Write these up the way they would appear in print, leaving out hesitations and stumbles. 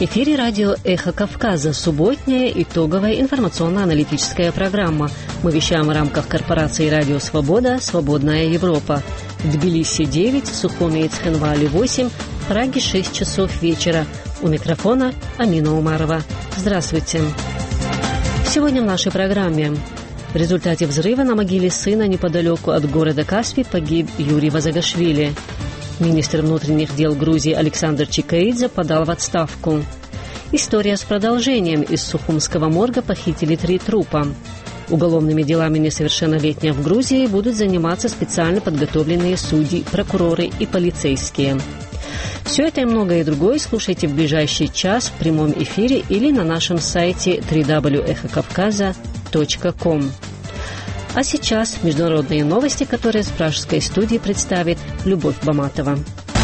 эфире радио «Эхо Кавказа», субботняя итоговая информационно-аналитическая программа. Мы вещаем в рамках корпорации «Радио Свобода», «Свободная Европа». В Тбилиси 9, в Сухуми и Цхинвале 8, в Праге 6 часов вечера. У микрофона Амина Умарова. Здравствуйте. Сегодня в нашей программе. В результате взрыва на могиле сына неподалеку от города Каспий погиб Юрий Вазагашвили. Министр внутренних дел Грузии Александр Чикаидзе подал в отставку. История с продолжением. Из Сухумского морга похитили 3 трупа. Уголовными делами несовершеннолетних в Грузии будут заниматься специально подготовленные судьи, прокуроры и полицейские. Все это и многое другое слушайте в ближайший час в прямом эфире или на нашем сайте www.echokavkaza.com. А сейчас международные новости, которые с пражской студии представит Любовь Баматова.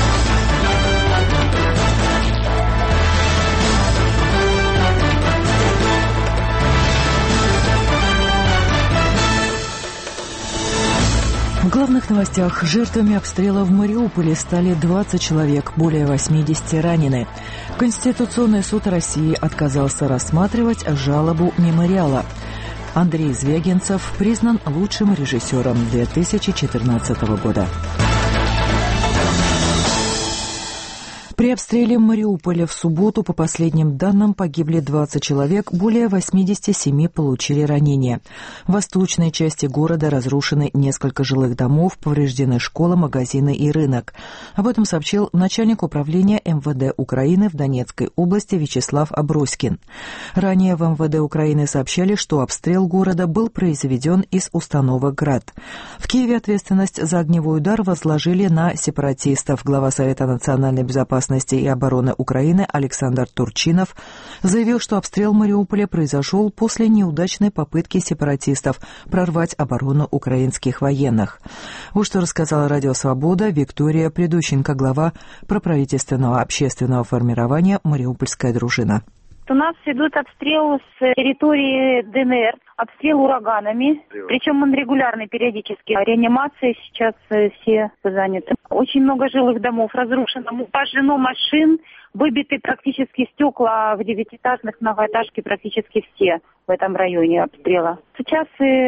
В главных новостях: жертвами обстрела в Мариуполе стали 20 человек, более 80 ранены. Конституционный суд России отказался рассматривать жалобу мемориала. Андрей Звягинцев признан лучшим режиссером 2014 года. При обстреле Мариуполя в субботу, по последним данным, погибли 20 человек, более 87 получили ранения. В восточной части города разрушены несколько жилых домов, повреждены школа, магазины и рынок. Об этом сообщил начальник управления МВД Украины в Донецкой области Вячеслав Аброськин. Ранее в МВД Украины сообщали, что обстрел города был произведен из установок «Град». В Киеве ответственность за огневой удар возложили на сепаратистов. Глава Совета национальной безопасности и обороны Украины Александр Турчинов заявил, что обстрел Мариуполя произошел после неудачной попытки сепаратистов прорвать оборону украинских военных. Вот что рассказала Радио Свобода Виктория Придущенко, глава проправительственного общественного формирования «Мариупольская дружина». У нас идут обстрелы с территории ДНР, обстрел ураганами, причем он регулярный, периодически. Реанимация сейчас все заняты. Очень много жилых домов разрушено, пожжено машин, выбиты практически стекла в 9-этажных многоэтажке практически все в этом районе обстрела. Сейчас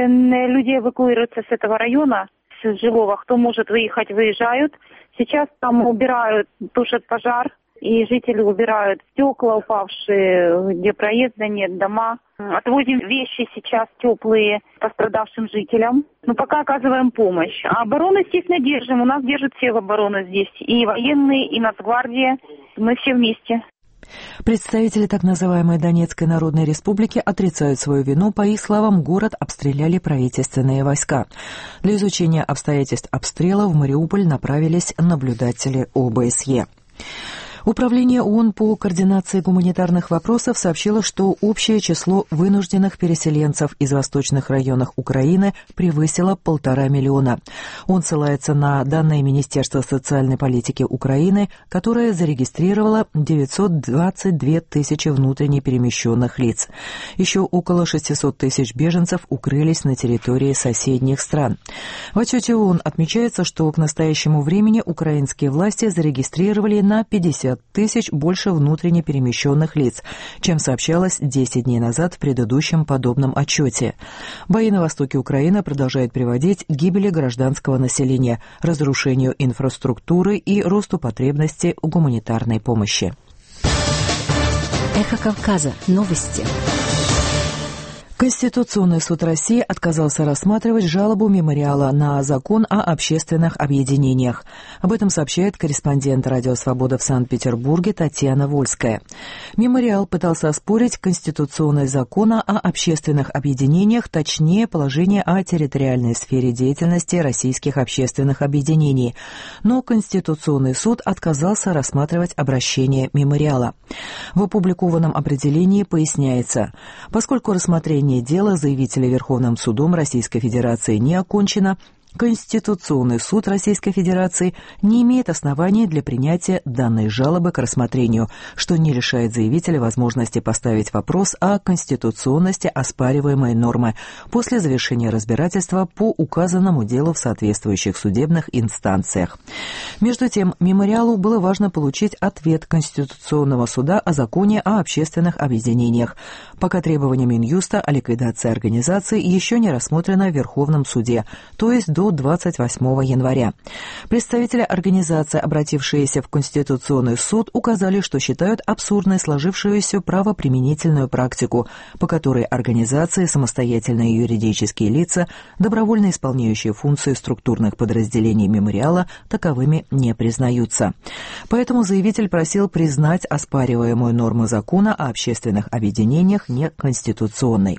люди эвакуируются с этого района, с жилого, кто может выехать, выезжают. Сейчас там убирают, тушат пожар. И жители убирают стекла упавшие, где проезда нет, дома. Отвозим вещи сейчас теплые пострадавшим жителям. Но пока оказываем помощь. А оборону, естественно, держим. У нас держат все в оборону здесь. И военные, и Нацгвардия. Мы все вместе. Представители так называемой Донецкой Народной Республики отрицают свою вину. По их словам, город обстреляли правительственные войска. Для изучения обстоятельств обстрела в Мариуполь направились наблюдатели ОБСЕ. Управление ООН по координации гуманитарных вопросов сообщило, что общее число вынужденных переселенцев из восточных районов Украины превысило 1,5 миллиона. Он ссылается на данные Министерства социальной политики Украины, которое зарегистрировало 922 тысячи внутренне перемещенных лиц. Еще около 600 тысяч беженцев укрылись на территории соседних стран. В отчете ООН отмечается, что к настоящему времени украинские власти зарегистрировали на 50 тысяч больше внутренне перемещенных лиц, чем сообщалось 10 дней назад в предыдущем подобном отчете. Бои на востоке Украины продолжают приводить к гибели гражданского населения, разрушению инфраструктуры и росту потребностей в гуманитарной помощи. Эхо Кавказа. Новости. Конституционный суд России отказался рассматривать жалобу мемориала на закон о общественных объединениях. Об этом сообщает корреспондент «Радио Свобода» в Санкт-Петербурге Татьяна Вольская. Мемориал пытался оспорить конституционность закона о общественных объединениях, точнее, положение о территориальной сфере деятельности российских общественных объединений. Но Конституционный суд отказался рассматривать обращение мемориала. В опубликованном определении поясняется, поскольку рассмотрение дела заявителя Верховным судом Российской Федерации не окончено, Конституционный суд Российской Федерации не имеет оснований для принятия данной жалобы к рассмотрению, что не лишает заявителя возможности поставить вопрос о конституционности оспариваемой нормы после завершения разбирательства по указанному делу в соответствующих судебных инстанциях. Между тем, мемориалу было важно получить ответ Конституционного суда о законе о общественных объединениях, пока требование Минюста о ликвидации организации еще не рассмотрено в Верховном суде, то есть до 28 января. Представители организации, обратившиеся в Конституционный суд, указали, что считают абсурдной сложившуюся правоприменительную практику, по которой организации, самостоятельные юридические лица, добровольно исполняющие функции структурных подразделений мемориала, таковыми не признаются. Поэтому заявитель просил признать оспариваемую норму закона о общественных объединениях неконституционной.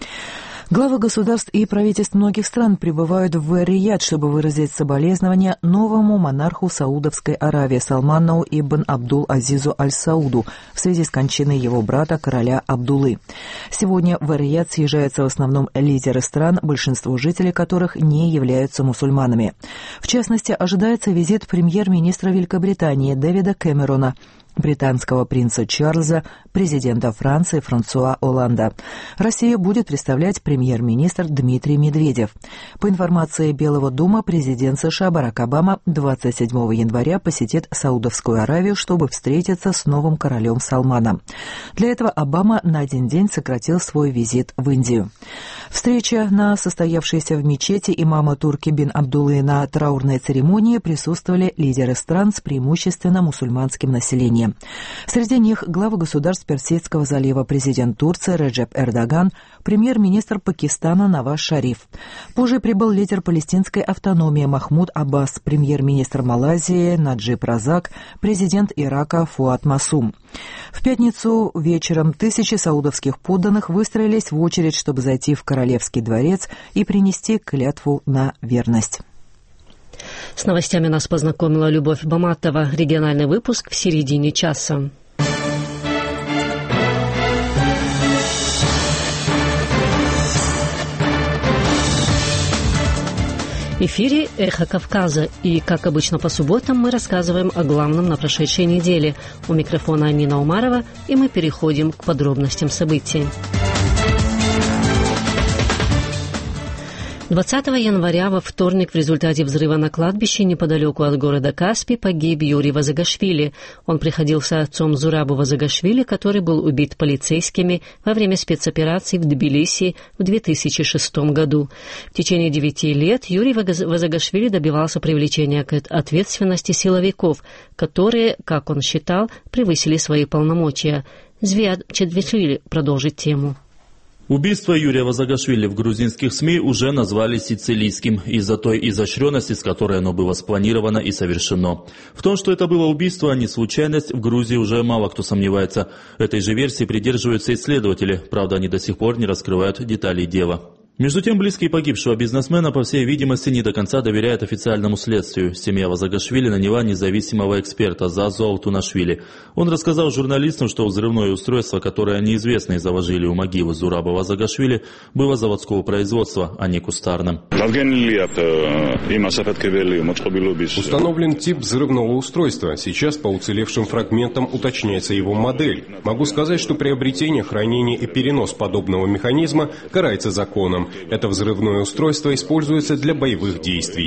Главы государств и правительств многих стран прибывают в Эр-Рияд, чтобы выразить соболезнования новому монарху Саудовской Аравии Салману ибн Абдул-Азизу аль-Сауду в связи с кончиной его брата, короля Абдуллы. Сегодня в Эр-Рияд съезжаются в основном лидеры стран, большинство жителей которых не являются мусульманами. В частности, ожидается визит премьер-министра Великобритании Дэвида Кэмерона, британского принца Чарльза, президента Франции Франсуа Олланда. Россию будет представлять премьер-министр Дмитрий Медведев. По информации Белого дома, президент США Барак Обама 27 января посетит Саудовскую Аравию, чтобы встретиться с новым королем Салманом. Для этого Обама на один день сократил свой визит в Индию. Встреча на состоявшейся в мечети имама Турки бин Абдуллы на траурной церемонии присутствовали лидеры стран с преимущественно мусульманским населением. Среди них главы государств Персидского залива, президент Турции Реджеп Эрдоган, премьер-министр Пакистана Наваз Шариф. Позже прибыл лидер палестинской автономии Махмуд Аббас, премьер-министр Малайзии Наджиб Разак, президент Ирака Фуад Масум. В пятницу вечером тысячи саудовских подданных выстроились в очередь, чтобы зайти в Королевский дворец и принести клятву на верность. С новостями нас познакомила Любовь Баматова. Региональный выпуск в середине часа. В эфире «Эхо Кавказа», и, как обычно по субботам, мы рассказываем о главном на прошедшей неделе. У микрофона Амина Умарова, и мы переходим к подробностям событий. 20 января во вторник в результате взрыва на кладбище неподалеку от города Каспий погиб Юрий Вазагашвили. Он приходился отцом Зурабу Вазагашвили, который был убит полицейскими во время спецоперации в Тбилиси в 2006 году. В течение 9 лет Юрий Вазагашвили добивался привлечения к ответственности силовиков, которые, как он считал, превысили свои полномочия. Звиад Чедвишвили продолжит тему. Убийство Юрия Вазагашвили в грузинских СМИ уже назвали сицилийским из-за той изощренности, с которой оно было спланировано и совершено. В том, что это было убийство, а не случайность, в Грузии уже мало кто сомневается. Этой же версии придерживаются исследователи, правда, они до сих пор не раскрывают деталей дела. Между тем, близкие погибшего бизнесмена, по всей видимости, не до конца доверяют официальному следствию. Семья Вазагашвили наняла независимого эксперта Зазу Алтунашвили. Он рассказал журналистам, что взрывное устройство, которое неизвестные заложили у могилы Зураба Вазагашвили, было заводского производства, а не кустарным. Установлен тип взрывного устройства. Сейчас по уцелевшим фрагментам уточняется его модель. Могу сказать, что приобретение, хранение и перенос подобного механизма карается законом. Это взрывное устройство используется для боевых действий.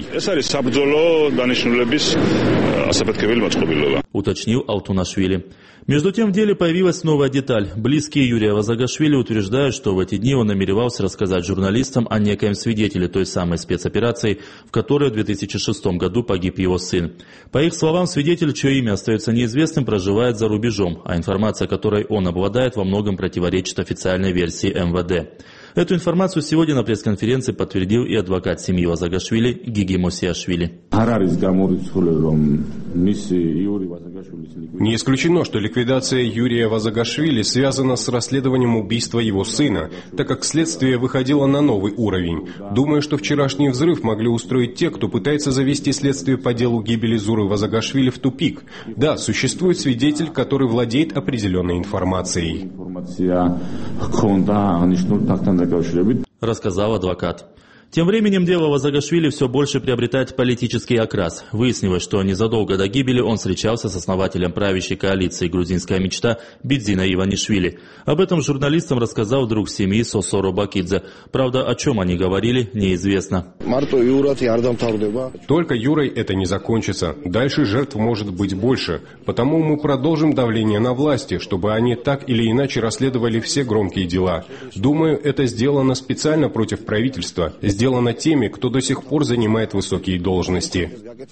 Уточнил Алтунашвили. Между тем в деле появилась новая деталь. Близкие Юрия Вазагашвили утверждают, что в эти дни он намеревался рассказать журналистам о некоем свидетеле той самой спецоперации, в которой в 2006 году погиб его сын. По их словам, свидетель, чье имя остается неизвестным, проживает за рубежом, а информация, которой он обладает, во многом противоречит официальной версии МВД. Эту информацию сегодня на пресс-конференции подтвердил и адвокат семьи Вазагашвили Гиги Мосиашвили. Не исключено, что ликвидация Юрия Вазагашвили связана с расследованием убийства его сына, так как следствие выходило на новый уровень. Думаю, что вчерашний взрыв могли устроить те, кто пытается завести следствие по делу гибели Зуры Вазагашвили в тупик. Да, существует свидетель, который владеет определенной информацией. Рассказал адвокат. Тем временем дело Вазагашвили все больше приобретает политический окрас. Выяснилось, что незадолго до гибели он встречался с основателем правящей коалиции «Грузинская мечта» Бидзина Иванишвили. Об этом журналистам рассказал друг семьи Сосо Робакидзе. Правда, о чем они говорили, неизвестно. Только Юрой это не закончится. Дальше жертв может быть больше. Потому мы продолжим давление на власти, чтобы они так или иначе расследовали все громкие дела. Думаю, это сделано специально против правительства. Сделано теми, кто до сих пор занимает высокие должности.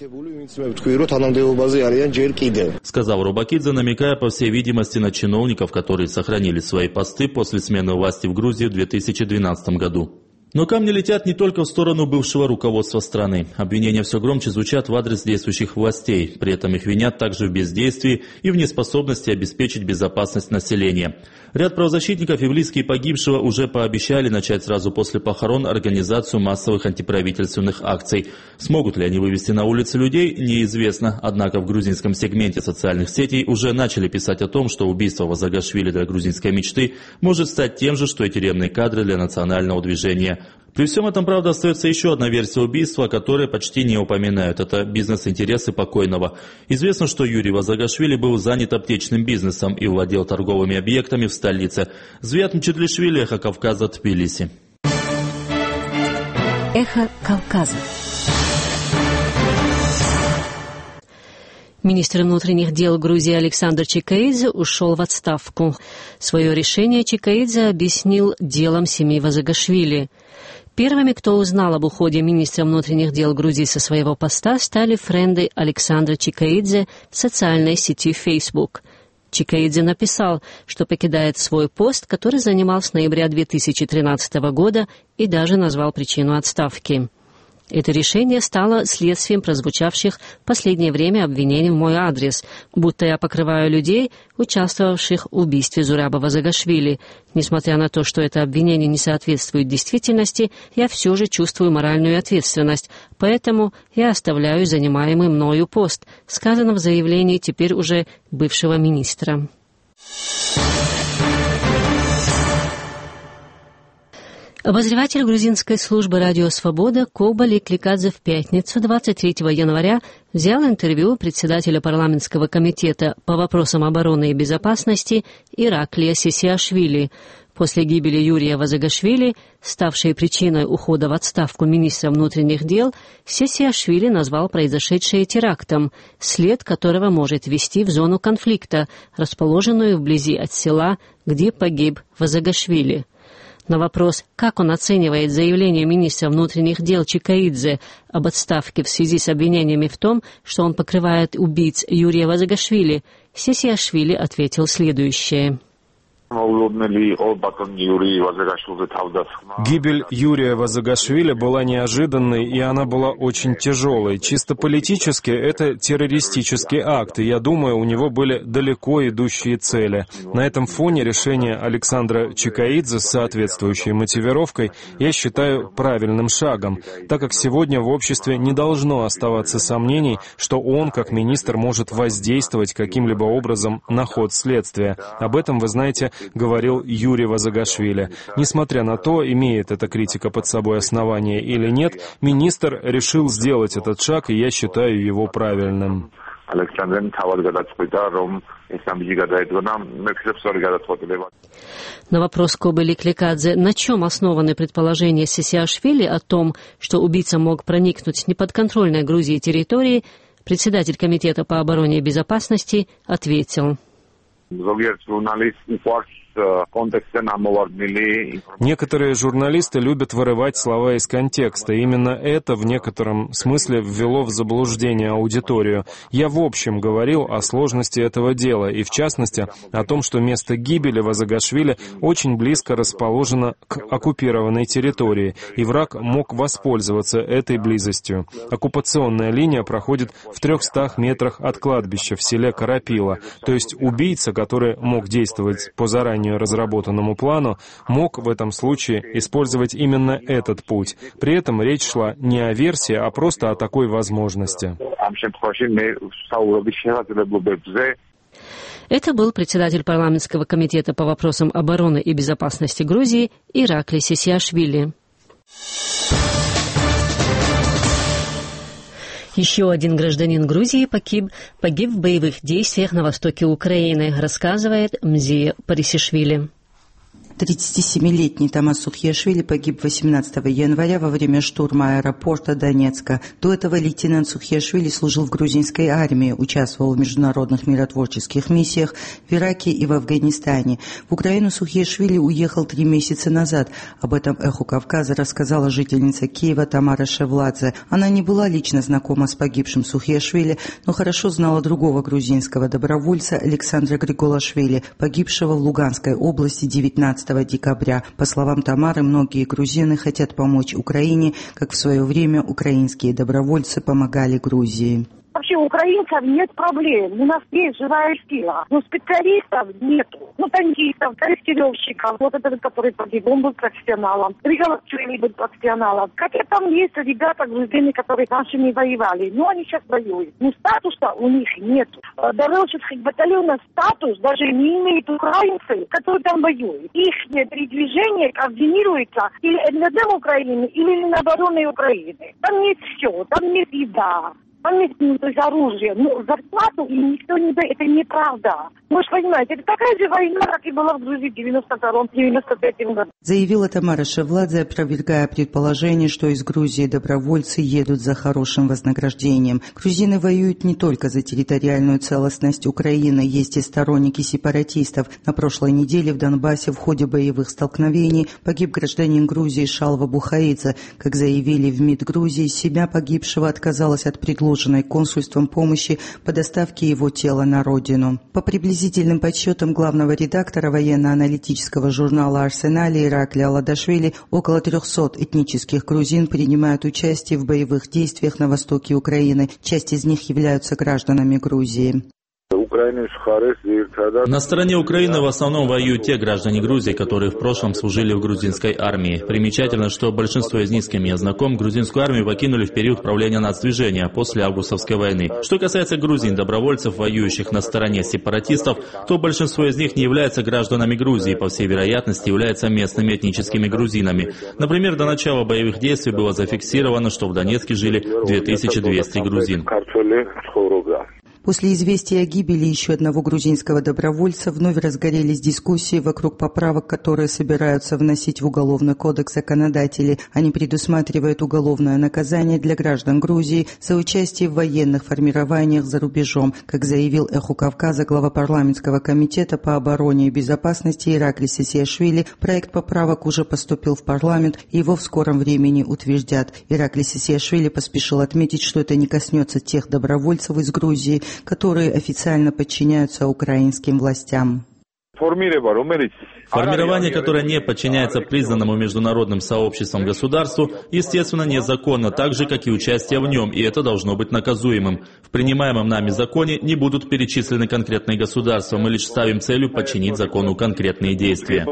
Сказал Робакидзе, намекая, по всей видимости, на чиновников, которые сохранили свои посты после смены власти в Грузии в 2012 году. Но камни летят не только в сторону бывшего руководства страны. Обвинения все громче звучат в адрес действующих властей. При этом их винят также в бездействии и в неспособности обеспечить безопасность населения. Ряд правозащитников и близкие погибшего уже пообещали начать сразу после похорон организацию массовых антиправительственных акций. Смогут ли они вывести на улицы людей, неизвестно. Однако в грузинском сегменте социальных сетей уже начали писать о том, что убийство Вазагашвили для грузинской мечты может стать тем же, что и тюремные кадры для национального движения. При всем этом, правда, остается еще одна версия убийства, о которой почти не упоминают. Это бизнес-интересы покойного. Известно, что Юрий Вазагашвили был занят аптечным бизнесом и владел торговыми объектами в столице. Звят Мчедлишвили, Эхо Кавказа, Тбилиси. Эхо Кавказа. Министр внутренних дел Грузии Александр Чикаидзе ушел в отставку. Свое решение Чикаидзе объяснил делом семьи Вазагашвили. Первыми, кто узнал об уходе министра внутренних дел Грузии со своего поста, стали френды Александра Чикаидзе в социальной сети Facebook. Чикаидзе написал, что покидает свой пост, который занимал с ноября 2013 года, и даже назвал причину отставки. Это решение стало следствием прозвучавших в последнее время обвинений в мой адрес, будто я покрываю людей, участвовавших в убийстве Зураба Вазагашвили. Несмотря на то, что это обвинение не соответствует действительности, я все же чувствую моральную ответственность, поэтому я оставляю занимаемый мною пост, сказано в заявлении теперь уже бывшего министра. Обозреватель грузинской службы «Радио Свобода» Коба Ликликадзе в пятницу, 23 января, взял интервью у председателя парламентского комитета по вопросам обороны и безопасности Ираклия Сесиашвили. После гибели Юрия Вазагашвили, ставшей причиной ухода в отставку министра внутренних дел, Сесиашвили назвал произошедшее терактом, след которого может вести в зону конфликта, расположенную вблизи от села, где погиб Вазагашвили. На вопрос, как он оценивает заявление министра внутренних дел Чикаидзе об отставке в связи с обвинениями в том, что он покрывает убийц Юрия Вазагашвили, Сесиашвили ответил следующее. Гибель Юрия Вазагашвили была неожиданной, и она была очень тяжелой. Чисто политически это террористический акт, и я думаю, у него были далеко идущие цели. На этом фоне решение Александра Чикаидзе с соответствующей мотивировкой я считаю правильным шагом, так как сегодня в обществе не должно оставаться сомнений, что он, как министр, может воздействовать каким-либо образом на ход следствия. Об этом, вы знаете, говорил Юрий Вазагашвили. Несмотря на то, имеет эта критика под собой основание или нет, министр решил сделать этот шаг, и я считаю его правильным. На вопрос Кобы Ликликадзе, на чем основаны предположения Сесиашвили о том, что убийца мог проникнуть с неподконтрольной Грузии территории, председатель комитета по обороне и безопасности ответил. Некоторые журналисты любят вырывать слова из контекста. Именно это в некотором смысле ввело в заблуждение аудиторию. Я в общем говорил о сложности этого дела, и в частности о том, что место гибели Вазагашвили очень близко расположено к оккупированной территории, и враг мог воспользоваться этой близостью. Оккупационная линия проходит в 300 метрах от кладбища в селе Карапила, то есть убийца, который мог действовать по заранее разработанному плану, мог в этом случае использовать именно этот путь. При этом речь шла не о версии, а просто о такой возможности. Это был председатель парламентского комитета по вопросам обороны и безопасности Грузии Ираклий Сесиашвили. Еще один гражданин Грузии погиб в боевых действиях на востоке Украины, рассказывает Мзия Парисишвили. 37-летний Тамас Сухиашвили погиб 18 января во время штурма аэропорта Донецка. До этого лейтенант Сухиашвили служил в грузинской армии, участвовал в международных миротворческих миссиях в Ираке и в Афганистане. В Украину Сухиашвили уехал 3 месяца назад. Об этом «Эху Кавказа» рассказала жительница Киева Тамара Шевладзе. Она не была лично знакома с погибшим Сухиашвили, но хорошо знала другого грузинского добровольца Александра Григулашвили, погибшего в Луганской области 19 декабря. По словам Тамары, многие грузины хотят помочь Украине, как в свое время украинские добровольцы помогали Грузии. Вообще у украинцев нет проблем. У нас есть живая сила. Но специалистов нету. Танкистов, корректировщиков. Вот этот, который погиб, он был профессионалом. Ригаловчули был профессионалом. Хотя там есть ребята грузины, которые раньше не воевали. Но они сейчас воюют. Но статуса у них нету. Добровольческих батальонов статус даже не имеют украинцы, которые там воюют. Их передвижение координируется или НВД Украины, или Минобороны Украины. Там нет все. Там нет еда. То есть оружие, но зарплату им никто не дает, это неправда. Вы же понимаете, это такая же война, как и была в Грузии в 92-93 году. Заявила Тамара Шевладзе, опровергая предположение, что из Грузии добровольцы едут за хорошим вознаграждением. Грузины воюют не только за территориальную целостность Украины, есть и сторонники сепаратистов. На прошлой неделе в Донбассе в ходе боевых столкновений погиб гражданин Грузии Шалва Бухаидзе. Как заявили в МИД Грузии, семья погибшего отказалась от предложенной консульством помощи по доставке его тела на родину. По приблизительным подсчетам главного редактора военно-аналитического журнала «Арсенале» Ираклия Аладашвили, около 300 этнических грузин принимают участие в боевых действиях на востоке Украины. Часть из них являются гражданами Грузии. На стороне Украины в основном воюют те граждане Грузии, которые в прошлом служили в грузинской армии. Примечательно, что большинство из них, с кем я знаком, грузинскую армию покинули в период правления нацдвижения после августовской войны. Что касается грузин-добровольцев, воюющих на стороне сепаратистов, то большинство из них не являются гражданами Грузии, по всей вероятности являются местными этническими грузинами. Например, до начала боевых действий было зафиксировано, что в Донецке жили 2200 грузин. После известия о гибели еще одного грузинского добровольца вновь разгорелись дискуссии вокруг поправок, которые собираются вносить в Уголовный кодекс законодатели. Они предусматривают уголовное наказание для граждан Грузии за участие в военных формированиях за рубежом. Как заявил «Эху Кавказа» глава парламентского комитета по обороне и безопасности Ираклий Сисиашвили, проект поправок уже поступил в парламент и его в скором времени утверждят. Ираклий Сисиашвили поспешил отметить, что это не коснется тех добровольцев из Грузии, которые официально подчиняются украинским властям. Формирование, которое не подчиняется признанному международным сообществом государству, естественно, незаконно, так же, как и участие в нем, и это должно быть наказуемым. В принимаемом нами законе не будут перечислены конкретные государства, мы лишь ставим целью подчинить закону конкретные действия.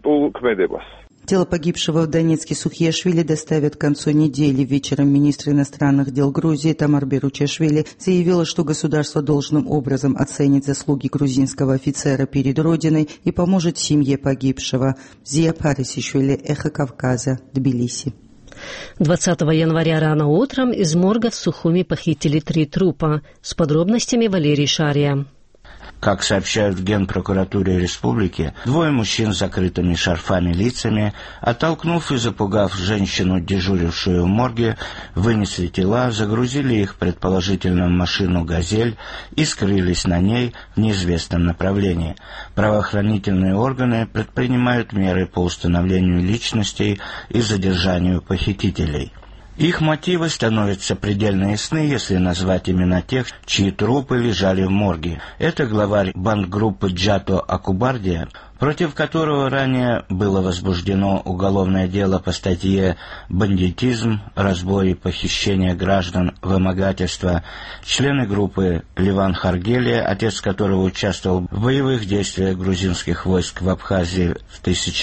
Тело погибшего в Донецке Сухиашвили доставят к концу недели. Вечером министр иностранных дел Грузии Тамар Беручашвили заявила, что государство должным образом оценит заслуги грузинского офицера перед Родиной и поможет семье погибшего. Зия Парисишвили, «Эхо Кавказа», Тбилиси. 20 января рано утром из морга в Сухуми похитили 3 трупа. С подробностями Валерий Шария. Как сообщают в Генпрокуратуре республики, 2 мужчин с закрытыми шарфами лицами, оттолкнув и запугав женщину, дежурившую в морге, вынесли тела, загрузили их предположительно в машину «Газель» и скрылись на ней в неизвестном направлении. Правоохранительные органы предпринимают меры по установлению личностей и задержанию похитителей. Их мотивы становятся предельно ясны, если назвать имена тех, чьи трупы лежали в морге. Это главарь бандгруппы Джато Акубардия, против которого ранее было возбуждено уголовное дело по статье «Бандитизм, разбой и похищение граждан, вымогательство», члены группы Ливан Харгелия, отец которого участвовал в боевых действиях грузинских войск в Абхазии в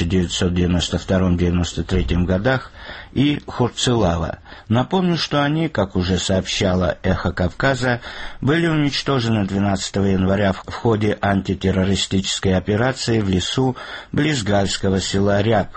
1992-1993 годах, и Хурцилава. Напомню, что они, как уже сообщала «Эхо Кавказа», были уничтожены 12 января в ходе антитеррористической операции в лесу близ гальского села Ряб.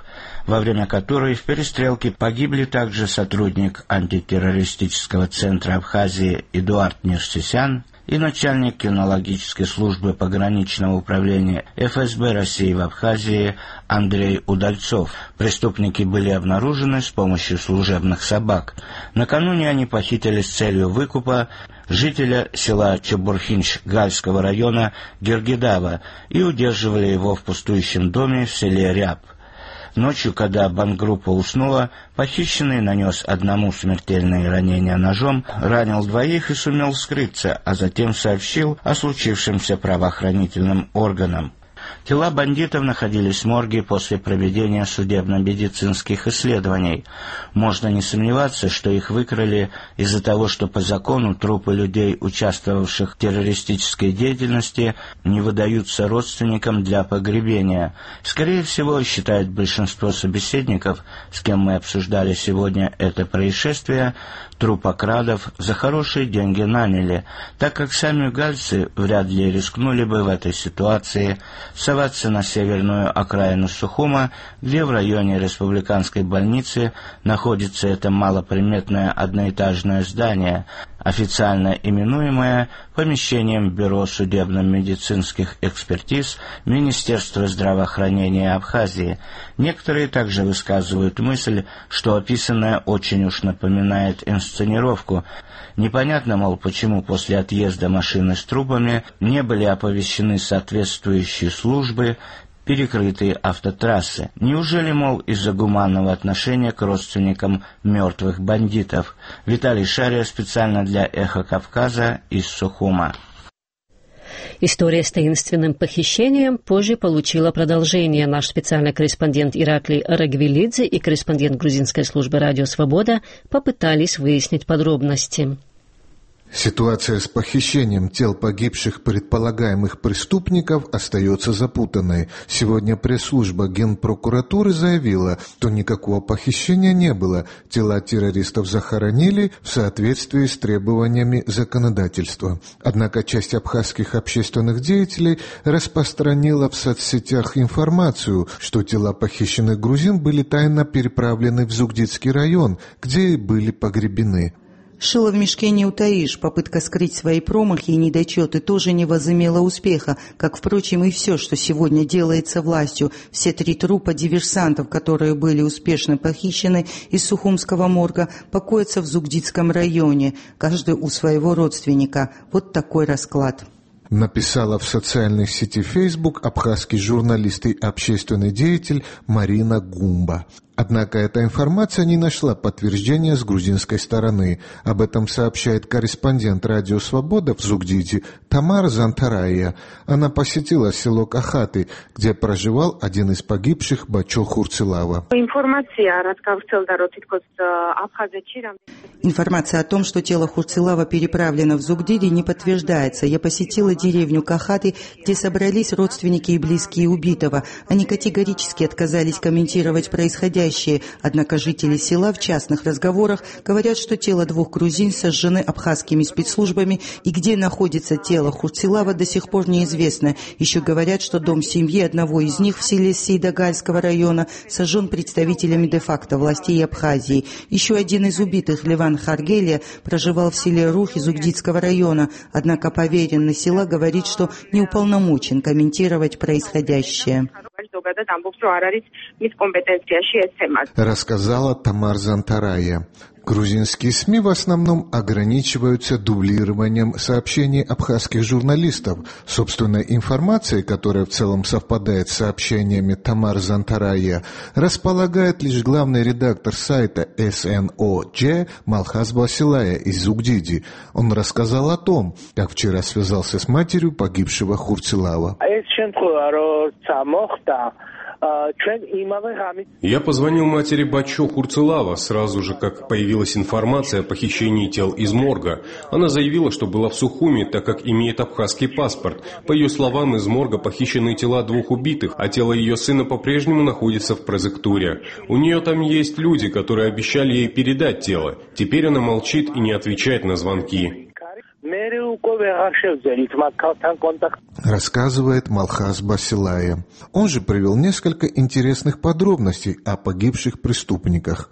во время которой в перестрелке погибли также сотрудник антитеррористического центра Абхазии Эдуард Нерсисян и начальник кинологической службы пограничного управления ФСБ России в Абхазии Андрей Удальцов. Преступники были обнаружены с помощью служебных собак. Накануне они похитили с целью выкупа жителя села Чебурхинч Гальского района Гергидава и удерживали его в пустующем доме в селе Ряб. Ночью, когда бандгруппа уснула, похищенный нанес одному смертельные ранения ножом, ранил двоих и сумел скрыться, а затем сообщил о случившемся правоохранительным органам. Тела бандитов находились в морге после проведения судебно-медицинских исследований. Можно не сомневаться, что их выкрали из-за того, что по закону трупы людей, участвовавших в террористической деятельности, не выдаются родственникам для погребения. Скорее всего, считает большинство собеседников, с кем мы обсуждали сегодня это происшествие, трупокрадов за хорошие деньги наняли, так как сами гальцы вряд ли рискнули бы в этой ситуации соваться на северную окраину Сухума, где в районе республиканской больницы находится это малоприметное одноэтажное здание, официально именуемое помещением Бюро судебно-медицинских экспертиз Министерства здравоохранения Абхазии. Некоторые также высказывают мысль, что описанное очень уж напоминает инсценировку. Непонятно, мол, почему после отъезда машины с трупами не были оповещены соответствующие службы, перекрытые автотрассы. Неужели, мол, из-за гуманного отношения к родственникам мертвых бандитов? Виталий Шария специально для «Эхо Кавказа» из Сухума. История с таинственным похищением позже получила продолжение. Наш специальный корреспондент Ираклий Рагвелидзе и корреспондент грузинской службы «Радио Свобода» попытались выяснить подробности. Ситуация с похищением тел погибших предполагаемых преступников остается запутанной. Сегодня пресс-служба Генпрокуратуры заявила, что никакого похищения не было. Тела террористов захоронили в соответствии с требованиями законодательства. Однако часть абхазских общественных деятелей распространила в соцсетях информацию, что тела похищенных грузин были тайно переправлены в Зугдидский район, где и были погребены. Шило в мешке не утаишь. Попытка скрыть свои промахи и недочеты тоже не возымела успеха, как, впрочем, и все, что сегодня делается властью. Все 3 трупа диверсантов, которые были успешно похищены из Сухумского морга, покоятся в Зугдидском районе, каждый у своего родственника. Вот такой расклад. Написала в социальной сети Facebook абхазский журналист и общественный деятель Марина Гумба. Однако эта информация не нашла подтверждения с грузинской стороны. Об этом сообщает корреспондент «Радио Свобода» в Зугдиде Тамара Зантарая. Она посетила село Кахаты, где проживал один из погибших Бачо Хурцилава. Информация о том, что тело Хурцилава переправлено в Зугдиде, не подтверждается. Я посетила деревню Кахаты, где собрались родственники и близкие убитого. Они категорически отказались комментировать происходящее. Однако жители села в частных разговорах говорят, что тело 2 грузин сожжены абхазскими спецслужбами, и где находится тело Хурцилава, до сих пор неизвестно. Еще говорят, что дом семьи одного из них в селе Сейдагальского района сожжен представителями де-факто властей Абхазии. Еще один из убитых, Леван Харгелия, проживал в селе Рухи Зугдидского района, однако поверенный села говорит, что не уполномочен комментировать происходящее. Рассказала Тамар Зантарая. Грузинские СМИ в основном ограничиваются дублированием сообщений абхазских журналистов. Собственной информацией, которая в целом совпадает с сообщениями Тамар Зантарая, располагает лишь главный редактор сайта СНОЖ Малхаз Басилая из Зугдиди. Он рассказал о том, как вчера связался с матерью погибшего Хурцилава. Я позвонил матери Бачо Хурцилава сразу же, как появилась информация о похищении тел из морга. Она заявила, что была в Сухуме, так как имеет абхазский паспорт. По ее словам, из морга похищены тела 2 убитых, а тело ее сына по-прежнему находится в прозектуре. У нее там есть люди, которые обещали ей передать тело. Теперь она молчит и не отвечает на звонки. Рассказывает Малхаз Басилая. Он же привел несколько интересных подробностей о погибших преступниках.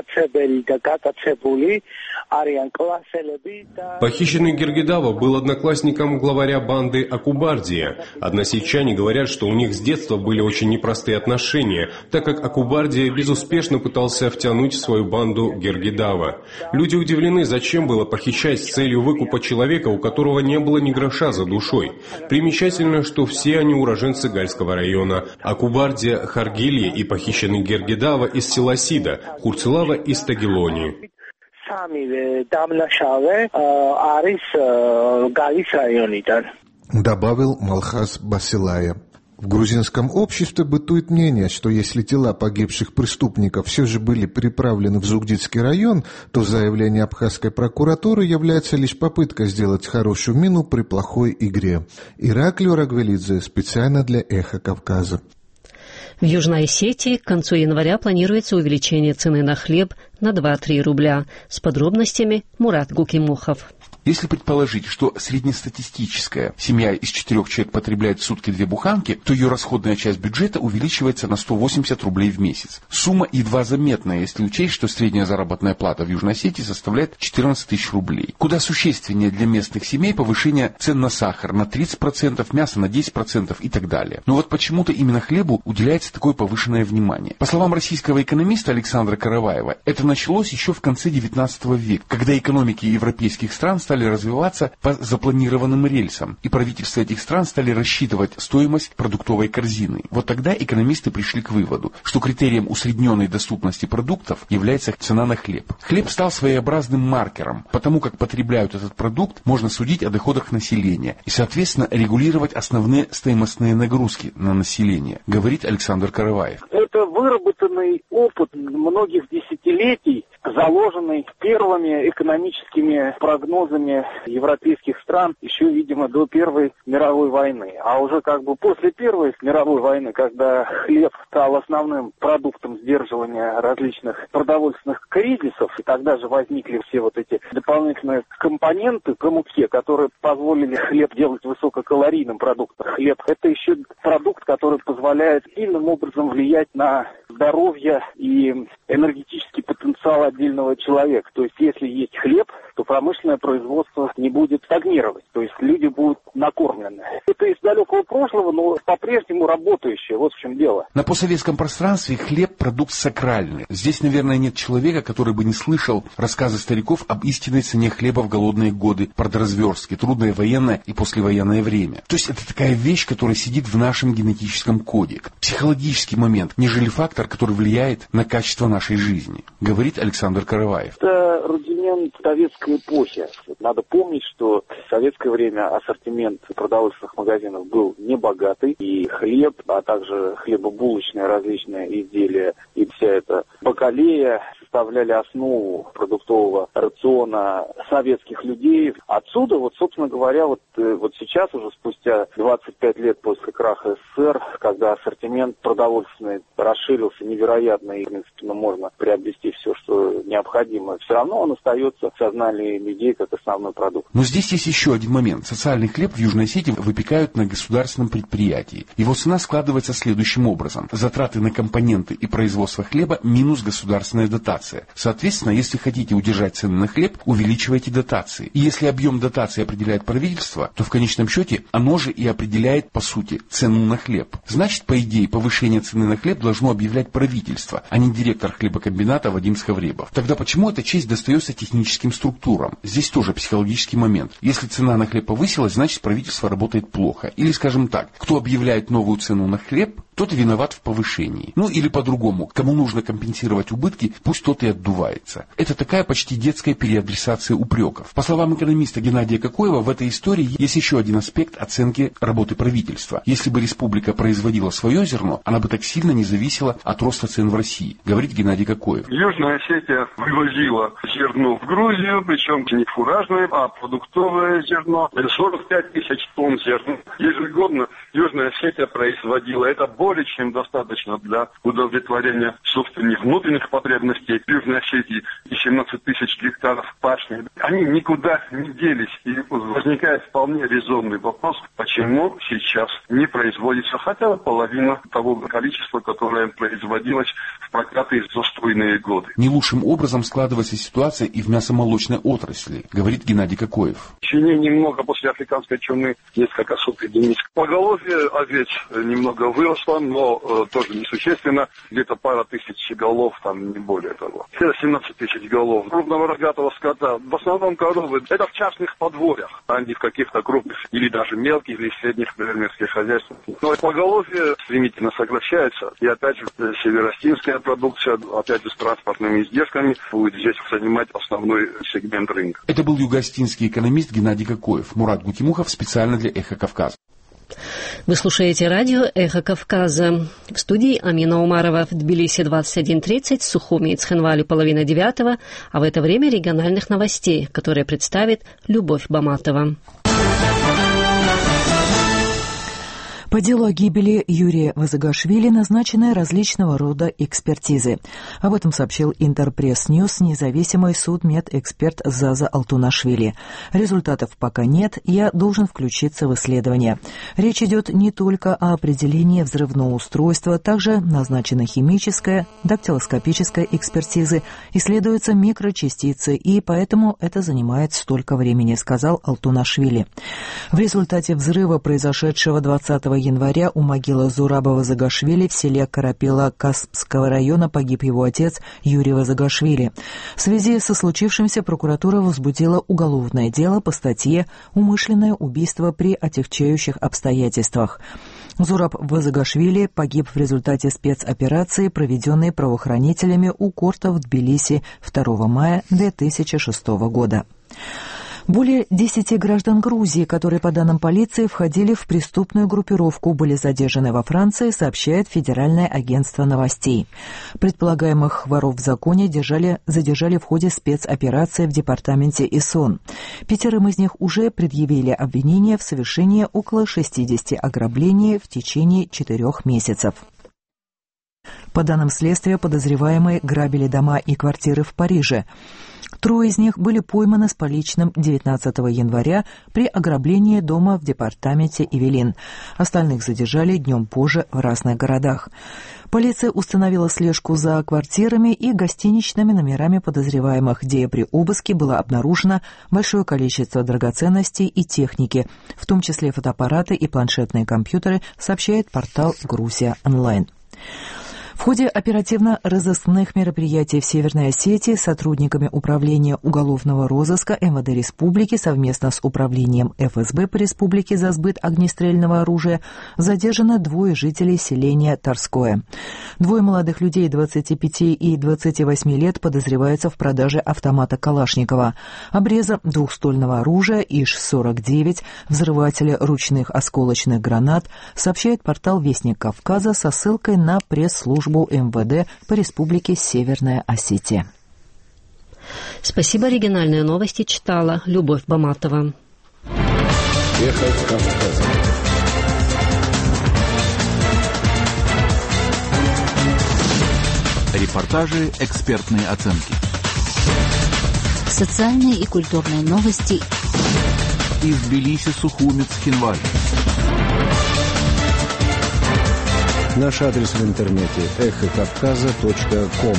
Похищенный Гергидава был одноклассником главаря банды Акубардия. Односельчане говорят, что у них с детства были очень непростые отношения, так как Акубардия безуспешно пытался втянуть в свою банду Гергидава. Люди удивлены, зачем было похищать с целью выкупа человека, у которого не было ни гроша за душой. Примечательно, что все они уроженцы Гальского района. Акубардия Харгилья и похищенный Гергидава из села Сида, Хурцелава из Тагилони. Добавил Малхаз Басилая. В грузинском обществе бытует мнение, что если тела погибших преступников все же были переправлены в Зугдидский район, то заявление абхазской прокуратуры является лишь попыткой сделать хорошую мину при плохой игре. Ираклио Рагвелидзе специально для «Эхо Кавказа». В Южной Осетии к концу января планируется увеличение цены на хлеб на 2-3 рубля. С подробностями Мурат Гукимухов. Если предположить, что среднестатистическая семья из 4 человек потребляет в сутки 2 буханки, то ее расходная часть бюджета увеличивается на 180 рублей в месяц. Сумма едва заметная, если учесть, что средняя заработная плата в Южной Осетии составляет 14 тысяч рублей. Куда существеннее для местных семей повышение цен на сахар на 30%, мясо на 10% и так далее. Но вот почему-то именно хлебу уделяется такое повышенное внимание. По словам российского экономиста Александра Караваева, это началось еще в конце 19 века, когда экономики европейских стран стали развиваться по запланированным рельсам, и правительства этих стран стали рассчитывать стоимость продуктовой корзины. Вот тогда экономисты пришли к выводу, что критерием усредненной доступности продуктов является цена на хлеб. Хлеб стал своеобразным маркером. Потому как потребляют этот продукт, можно судить о доходах населения и, соответственно, регулировать основные стоимостные нагрузки на население, говорит Александр Караваев. Это выработанный опыт многих десятилетий, заложенный первыми экономическими прогнозами европейских стран еще, видимо, до Первой мировой войны. А уже после Первой мировой войны, когда хлеб стал основным продуктом сдерживания различных продовольственных кризисов, и тогда же возникли все вот эти дополнительные компоненты к муке, которые позволили хлеб делать высококалорийным продуктом. Хлеб – это еще продукт, который позволяет сильным образом влиять на здоровье и энергетический потенциал отдельного человека. То есть, если есть хлеб, то промышленное производство не будет стагнировать. То есть, люди будут накормлены. Это из далекого прошлого, но по-прежнему работающее. Вот в чем дело. На постсоветском пространстве хлеб – продукт сакральный. Здесь, наверное, нет человека, который бы не слышал рассказы стариков об истинной цене хлеба в голодные годы, продразверстки, трудное военное и послевоенное время. То есть, это такая вещь, которая сидит в нашем генетическом коде. Психологический момент, нежели фактор, который влияет на качество нашей жизни, говорит Александр Караваев. Это рудимент советской эпохи. Надо помнить, что в советское время ассортимент продовольственных магазинов был небогатый, и хлеб, а также хлебобулочные различные изделия и вся эта бакалея составляли основу продуктового рациона советских людей. Отсюда, собственно говоря, сейчас уже спустя 25 лет после краха СССР, когда ассортимент продовольственный расширился невероятно, и, в принципе, можно приобрести все, что необходимо, все равно он остается в сознании людей как основной продукт. Но здесь есть еще один момент. Социальный хлеб в Южной Осетии выпекают на государственном предприятии. Его цена складывается следующим образом. Затраты на компоненты и производство хлеба минус государственная дотация. Соответственно, если хотите удержать цены на хлеб, увеличивайте дотации. И если объем дотации определяет правительство, то в конечном счете оно же и определяет, по сути, цену на хлеб. Значит, по идее, повышение цены на хлеб должно объявлять правительство, а не директор хлебокомбината Вадим Схавребов. Тогда почему эта честь достается техническим структурам? Здесь тоже психологический момент. Если цена на хлеб повысилась, значит, правительство работает плохо. Или, скажем так, кто объявляет новую цену на хлеб, тот виноват в повышении. Или по-другому, кому нужно компенсировать убытки, пусть тот и отдувается. Это такая почти детская переадресация упреков. По словам экономиста Геннадия Кокоева, в этой истории есть еще один аспект оценки работы правительства. Если бы республика производила свое зерно, она бы так сильно не зависела от роста цен в России, говорит Геннадий Кокоев. Южная Осетия вывозила зерно в Грузию, причем не фуражное, а продуктовое зерно. 45 тысяч тонн зерна ежегодно Южная Осетия производила. Это более более чем достаточно для удовлетворения собственных внутренних потребностей Южной Осетии и 17 тысяч гектаров пашни. Они никуда не делись. И возникает вполне резонный вопрос, почему сейчас не производится хотя бы половина того количества, которое производилось в проклятые застойные годы. Не лучшим образом складывается ситуация и в мясомолочной отрасли, говорит Геннадий Кокоев. В Чечне немного после африканской чумы несколько сот единиц. Поголовье овец немного выросло, но тоже несущественно. Где-то пара тысяч голов, там не более того. 17 тысяч голов крупного рогатого скота. В основном коровы. Это в частных подворьях, а не в каких-то крупных или даже мелких или средних фермерских хозяйствах. Но поголовье стремительно сокращается. И опять же, северостинская продукция, опять же, с транспортными издержками, будет здесь занимать основной сегмент рынка. Это был юго-остинский экономист Геннадий Кокоев. Мурат Гутимухов специально для «Эхо Кавказа». Вы слушаете радио «Эхо Кавказа». В студии Амина Умарова. В Тбилиси 21:30, в Сухуми и Цхинвале 8:30, а в это время региональных новостей, которые представит Любовь Баматова. По делу о гибели Юрия Вазагашвили назначены различного рода экспертизы. Об этом сообщил Интерпресс-Ньюс независимый судмедэксперт Заза Алтунашвили. Результатов пока нет, я должен включиться в исследование. Речь идет не только о определении взрывного устройства, также назначена химическая, дактилоскопическая экспертизы, исследуются микрочастицы, и поэтому это занимает столько времени, сказал Алтунашвили. В результате взрыва, произошедшего 20 января у могилы Зураба Вазагашвили в селе Карапила Каспского района погиб его отец Юрий Вазагашвили. В связи со случившимся прокуратура возбудила уголовное дело по статье «Умышленное убийство при отягчающих обстоятельствах». Зураб Вазагашвили погиб в результате спецоперации, проведенной правоохранителями у корта в Тбилиси 2 мая 2006 года. Более 10 граждан Грузии, которые, по данным полиции, входили в преступную группировку, были задержаны во Франции, сообщает Федеральное агентство новостей. Предполагаемых воров в законе задержали в ходе спецоперации в департаменте Исон. 5 из них уже предъявили обвинения в совершении около 60 ограблений в течение 4 месяцев. По данным следствия, подозреваемые грабили дома и квартиры в Париже. 3 из них были пойманы с поличным 19 января при ограблении дома в департаменте Ивелин. Остальных задержали днем позже в разных городах. Полиция установила слежку за квартирами и гостиничными номерами подозреваемых, где при обыске было обнаружено большое количество драгоценностей и техники, в том числе фотоаппараты и планшетные компьютеры, сообщает портал «Грузия онлайн». В ходе оперативно-розыскных мероприятий в Северной Осетии сотрудниками Управления уголовного розыска МВД Республики совместно с Управлением ФСБ по Республике за сбыт огнестрельного оружия задержано 2 жителей селения Торское. 2 молодых людей 25 и 28 лет подозреваются в продаже автомата Калашникова, обреза двухствольного оружия ИШ-49, взрывателя ручных осколочных гранат, сообщает портал «Вестник Кавказа» со ссылкой на пресс-службу МВД по Республике Северная Осетия. Спасибо. Региональные новости читала Любовь Баматова. Эхо Кавказа. Репортажи, экспертные оценки. Социальные и культурные новости. Из Тбилиси, Сухуми, Цхинваль. Наш адрес в интернете эхокавказа.ком.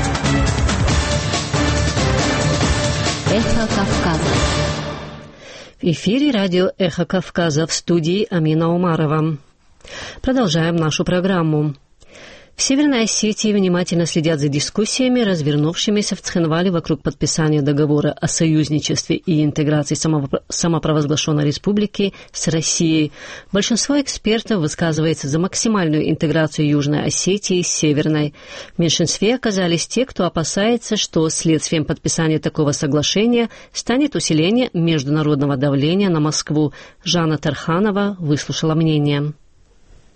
Эхо Кавказа. В эфире радио «Эхо Кавказа», в студии Амина Умарова. Продолжаем нашу программу. В Северной Осетии внимательно следят за дискуссиями, развернувшимися в Цхинвале вокруг подписания договора о союзничестве и интеграции самопровозглашенной республики с Россией. Большинство экспертов высказывается за максимальную интеграцию Южной Осетии с Северной. В меньшинстве оказались те, кто опасается, что следствием подписания такого соглашения станет усиление международного давления на Москву. Жанна Тарханова выслушала мнение.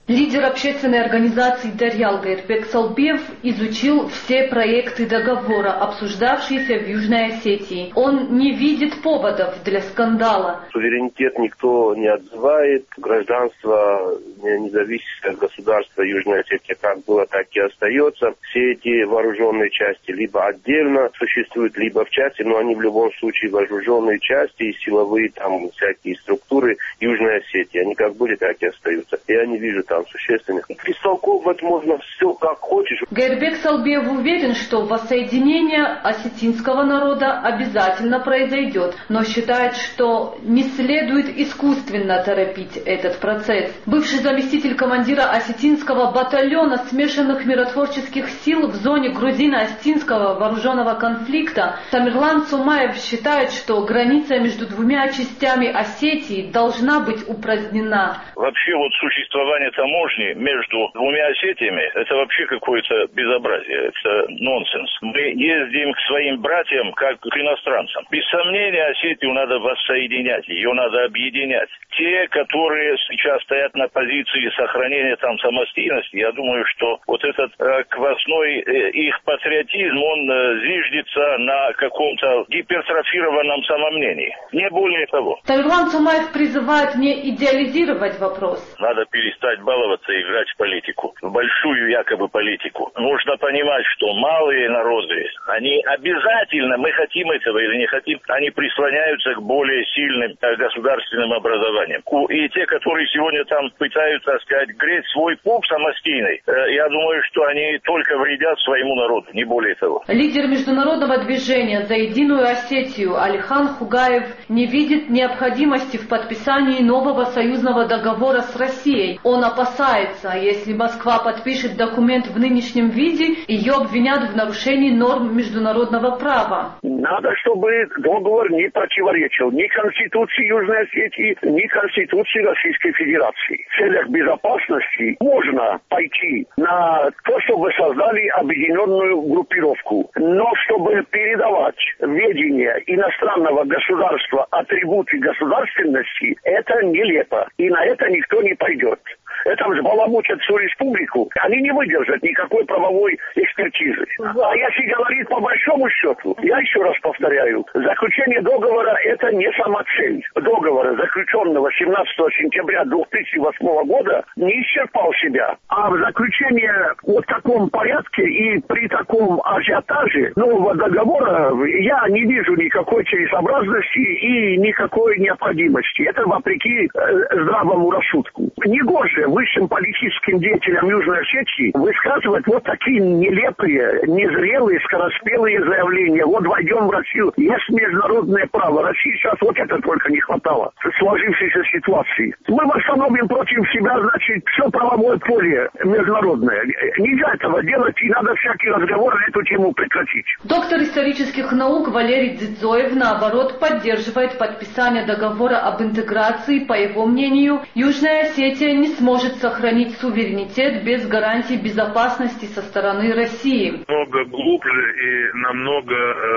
Лидер общественной организации «Дарьял» Гайрбек Салбиев изучил все проекты договора, обсуждавшиеся в Южной Осетии. Он не видит поводов для скандала. Суверенитет никто не отзывает. Гражданство независимое государства Южной Осетии как было, так и остается. Все эти вооруженные части либо отдельно существуют, либо в части, но они в любом случае вооруженные части и силовые там всякие структуры Южной Осетии. Они как были, так и остаются. Я не вижу там существенных. Истолковывать можно все как хочешь. Гайрбек Салбиев уверен, что воссоединение осетинского народа обязательно произойдет, но считает, что не следует искусственно торопить этот процесс. Бывший заместитель командира осетинского батальона смешанных миротворческих сил в зоне грузино-осетинского вооруженного конфликта Тамерлан Цумаев считает, что граница между двумя частями Осетии должна быть упразднена. Вообще вот существование таможни между двумя Осетиями — это вообще какое-то безобразие, это нонсенс. Мы ездим к своим братьям как к иностранцам. Без сомнения, Осетию надо воссоединять, ее надо объединять. Те, которые сейчас стоят на позиции сохранения там самостоятельности, я думаю, что вот этот квасной их патриотизм, он зиждется на каком-то гипертрофированном самомнении. Не более того. Тамерлан Цумаев призывает не идеализировать вопрос. Надо перестать баловаться и играть в политику, в большую якобы политику. Нужно понимать, что малые народы, они обязательно, мы хотим этого или не хотим, они прислоняются к более сильным государственным образованиям. И те, которые сегодня там пытаются, так сказать, греть свой пуп самостийный, я думаю, что они только вредят своему народу, не более того. Лидер международного движения «За единую Осетию» Алихан Хугаев не видит необходимости в подписании нового союзного договора с Россией. Он опасается, если Москва подпишет документ в нынешнем виде, ее обвинят в нарушении норм международного права. Надо, чтобы договор не противоречил ни Конституции Южной Осетии, ни Конституции Российской Федерации. В целях безопасности можно пойти на то, чтобы создали объединенную группировку. Но чтобы передавать ведение иностранного государства атрибуты государственности, это нелепо. И на это никто не пойдет. Это взбаламутят всю республику. Они не выдержат никакой правовой экспертизы. А если говорить по большому счету, я еще раз повторяю, заключение договора – это не сама цель. Договора, заключенного 17 сентября 2008 года, не исчерпал себя. А в заключение вот в таком порядке и при таком ажиотаже нового договора я не вижу никакой целесообразности и никакой необходимости. Это вопреки здравому рассудку. Негоже высшим политическим деятелям Южной Осетии высказывать вот такие нелепые, незрелые, скороспелые заявления. Вот войдем в Россию. Есть международное право. России сейчас вот это только не хватало в сложившейся ситуации. Мы восстановим против себя, значит, все правовое поле международное. Нельзя этого делать, и надо всякий разговор на эту тему прекратить. Доктор исторических наук Валерий Дзидзоев, наоборот, поддерживает подписание договора об интеграции. По его мнению, Южная Осетия не сможет сохранить суверенитет без гарантий безопасности со стороны России. Намного глубже и намного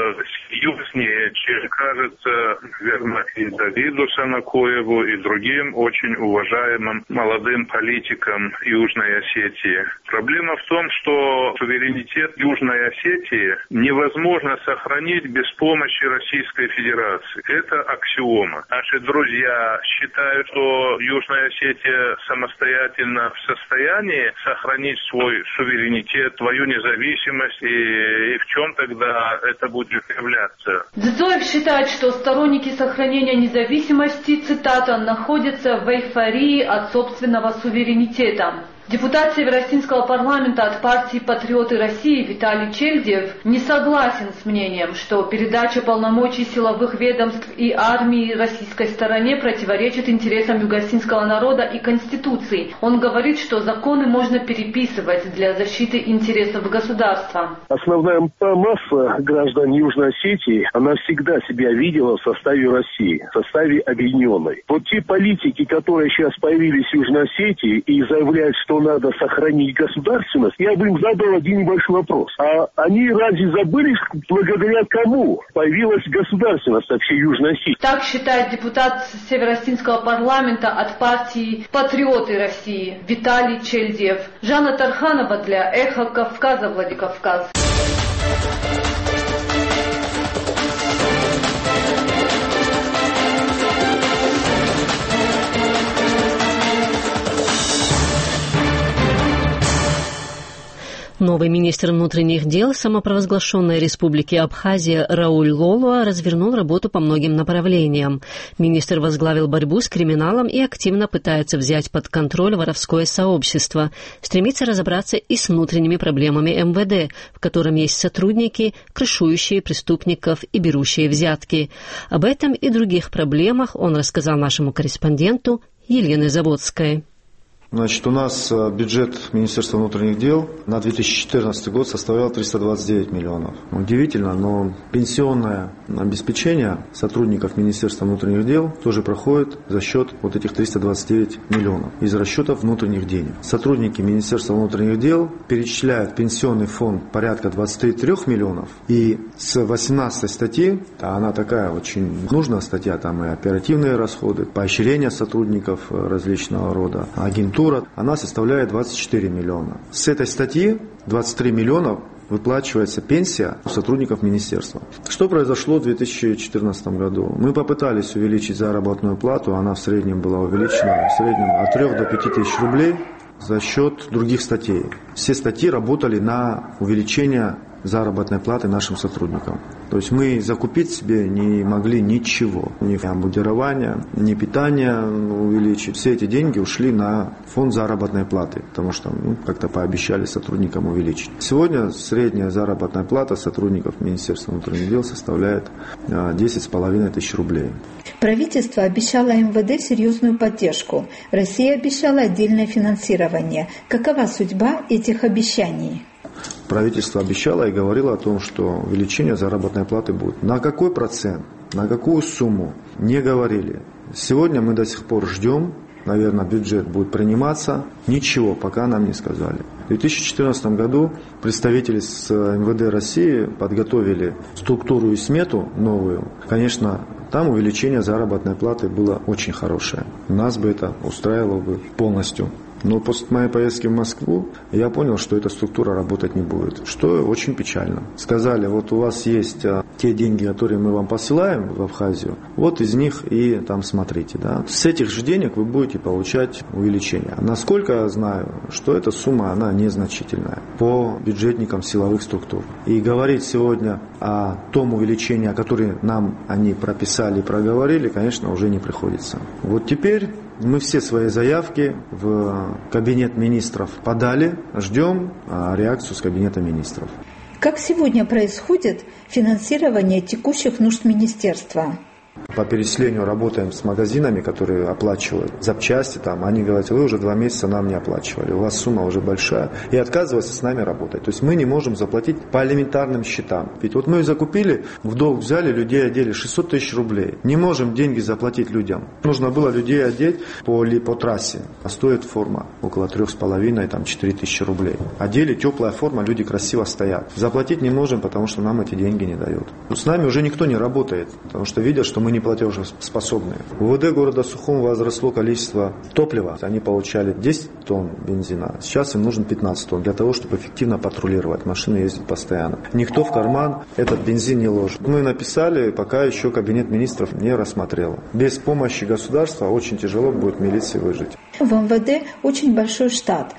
серьезнее, чем кажется, верно, и Давиду Санакоеву, и другим очень уважаемым молодым политикам Южной Осетии. Проблема в том, что суверенитет Южной Осетии невозможно сохранить без помощи Российской Федерации. Это аксиома. Наши друзья считают, что Южная Осетия самостоятельно в состоянии сохранить свой суверенитет, свою независимость, и в чем тогда это будет являться? Дзидзоев считает, что сторонники сохранения независимости, цитата, находятся в эйфории от собственного суверенитета. Депутат Северо-Осетинского парламента от партии «Патриоты России» Виталий Чельдев не согласен с мнением, что передача полномочий силовых ведомств и армии российской стороне противоречит интересам юго-осетинского народа и Конституции. Он говорит, что законы можно переписывать для защиты интересов государства. Основная масса граждан Южной Осетии, она всегда себя видела в составе России, в составе объединенной. Вот те политики, которые сейчас появились в Южной Осетии и заявляют, что надо сохранить государственность, я бы им задал один небольшой вопрос. А они разве забыли, благодаря кому появилась государственность от всей Южной Осетии? Так считает депутат Северо-Осетинского парламента от партии «Патриоты России» Виталий Чельдев. Жанна Тарханова для «Эхо Кавказа», Владикавказ. Новый министр внутренних дел самопровозглашенной республики Абхазия Рауль Лолуа развернул работу по многим направлениям. Министр возглавил борьбу с криминалом и активно пытается взять под контроль воровское сообщество, стремится разобраться и с внутренними проблемами МВД, в котором есть сотрудники, крышующие преступников и берущие взятки. Об этом и других проблемах он рассказал нашему корреспонденту Елене Заводской. Значит, у нас бюджет Министерства внутренних дел на 2014 год составлял 329 миллионов. Удивительно, но пенсионное обеспечение сотрудников Министерства внутренних дел тоже проходит за счет вот этих 329 миллионов из расчетов внутренних денег. Сотрудники Министерства внутренних дел перечисляют в пенсионный фонд порядка 23 миллионов. И с 18 статьи, она такая очень нужная статья, там и оперативные расходы, поощрение сотрудников различного рода, агентура, она составляет 24 миллиона. С этой статьи 23 миллиона выплачивается пенсия сотрудников министерства. Что произошло в 2014 году? Мы попытались увеличить заработную плату, она в среднем была увеличена от 3 до 5 тысяч рублей за счет других статей. Все статьи работали на увеличение заработной платы нашим сотрудникам. То есть мы закупить себе не могли ничего. Ни обмундирование, ни питание увеличить. Все эти деньги ушли на фонд заработной платы, потому что как-то пообещали сотрудникам увеличить. Сегодня средняя заработная плата сотрудников Министерства внутренних дел составляет 10,5 тысяч рублей. Правительство обещало МВД серьезную поддержку. Россия обещала отдельное финансирование. Какова судьба этих обещаний? Правительство обещало и говорило о том, что увеличение заработной платы будет. На какой процент, на какую сумму, не говорили. Сегодня мы до сих пор ждем, наверное, бюджет будет приниматься. Ничего пока нам не сказали. В 2014 году представители с МВД России подготовили структуру и смету новую. Конечно, там увеличение заработной платы было очень хорошее. Нас бы это устраивало бы полностью. Но после моей поездки в Москву я понял, что эта структура работать не будет, что очень печально. Сказали, вот у вас есть те деньги, которые мы вам посылаем в Абхазию, вот из них и там смотрите. Да. С этих же денег вы будете получать увеличение. Насколько я знаю, что эта сумма, она незначительная по бюджетникам силовых структур. И говорить сегодня о том увеличении, которое нам они прописали и проговорили, конечно, уже не приходится. Вот теперь мы все свои заявки в кабинет министров подали, ждем реакцию с кабинета министров. Как сегодня происходит финансирование текущих нужд министерства? По перечислению работаем с магазинами, которые оплачивают запчасти. Там, они говорят, вы уже 2 месяца нам не оплачивали, у вас сумма уже большая. И отказываются с нами работать. То есть мы не можем заплатить по элементарным счетам. Ведь вот мы закупили, в долг взяли, людей одели 600 тысяч рублей. Не можем деньги заплатить людям. Нужно было людей одеть по трассе. А стоит форма около 3,5-4 тысячи рублей. Одели, теплая форма, люди красиво стоят. Заплатить не можем, потому что нам эти деньги не дают. Но с нами уже никто не работает, потому что видят, что мы не платежеспособные. В УВД города Сухум возросло количество топлива. Они получали 10 тонн бензина. Сейчас им нужно 15 тонн для того, чтобы эффективно патрулировать. Машины ездят постоянно. Никто в карман этот бензин не ложит. Мы написали, пока еще кабинет министров не рассмотрел. Без помощи государства очень тяжело будет милиции выжить. В МВД очень большой штат.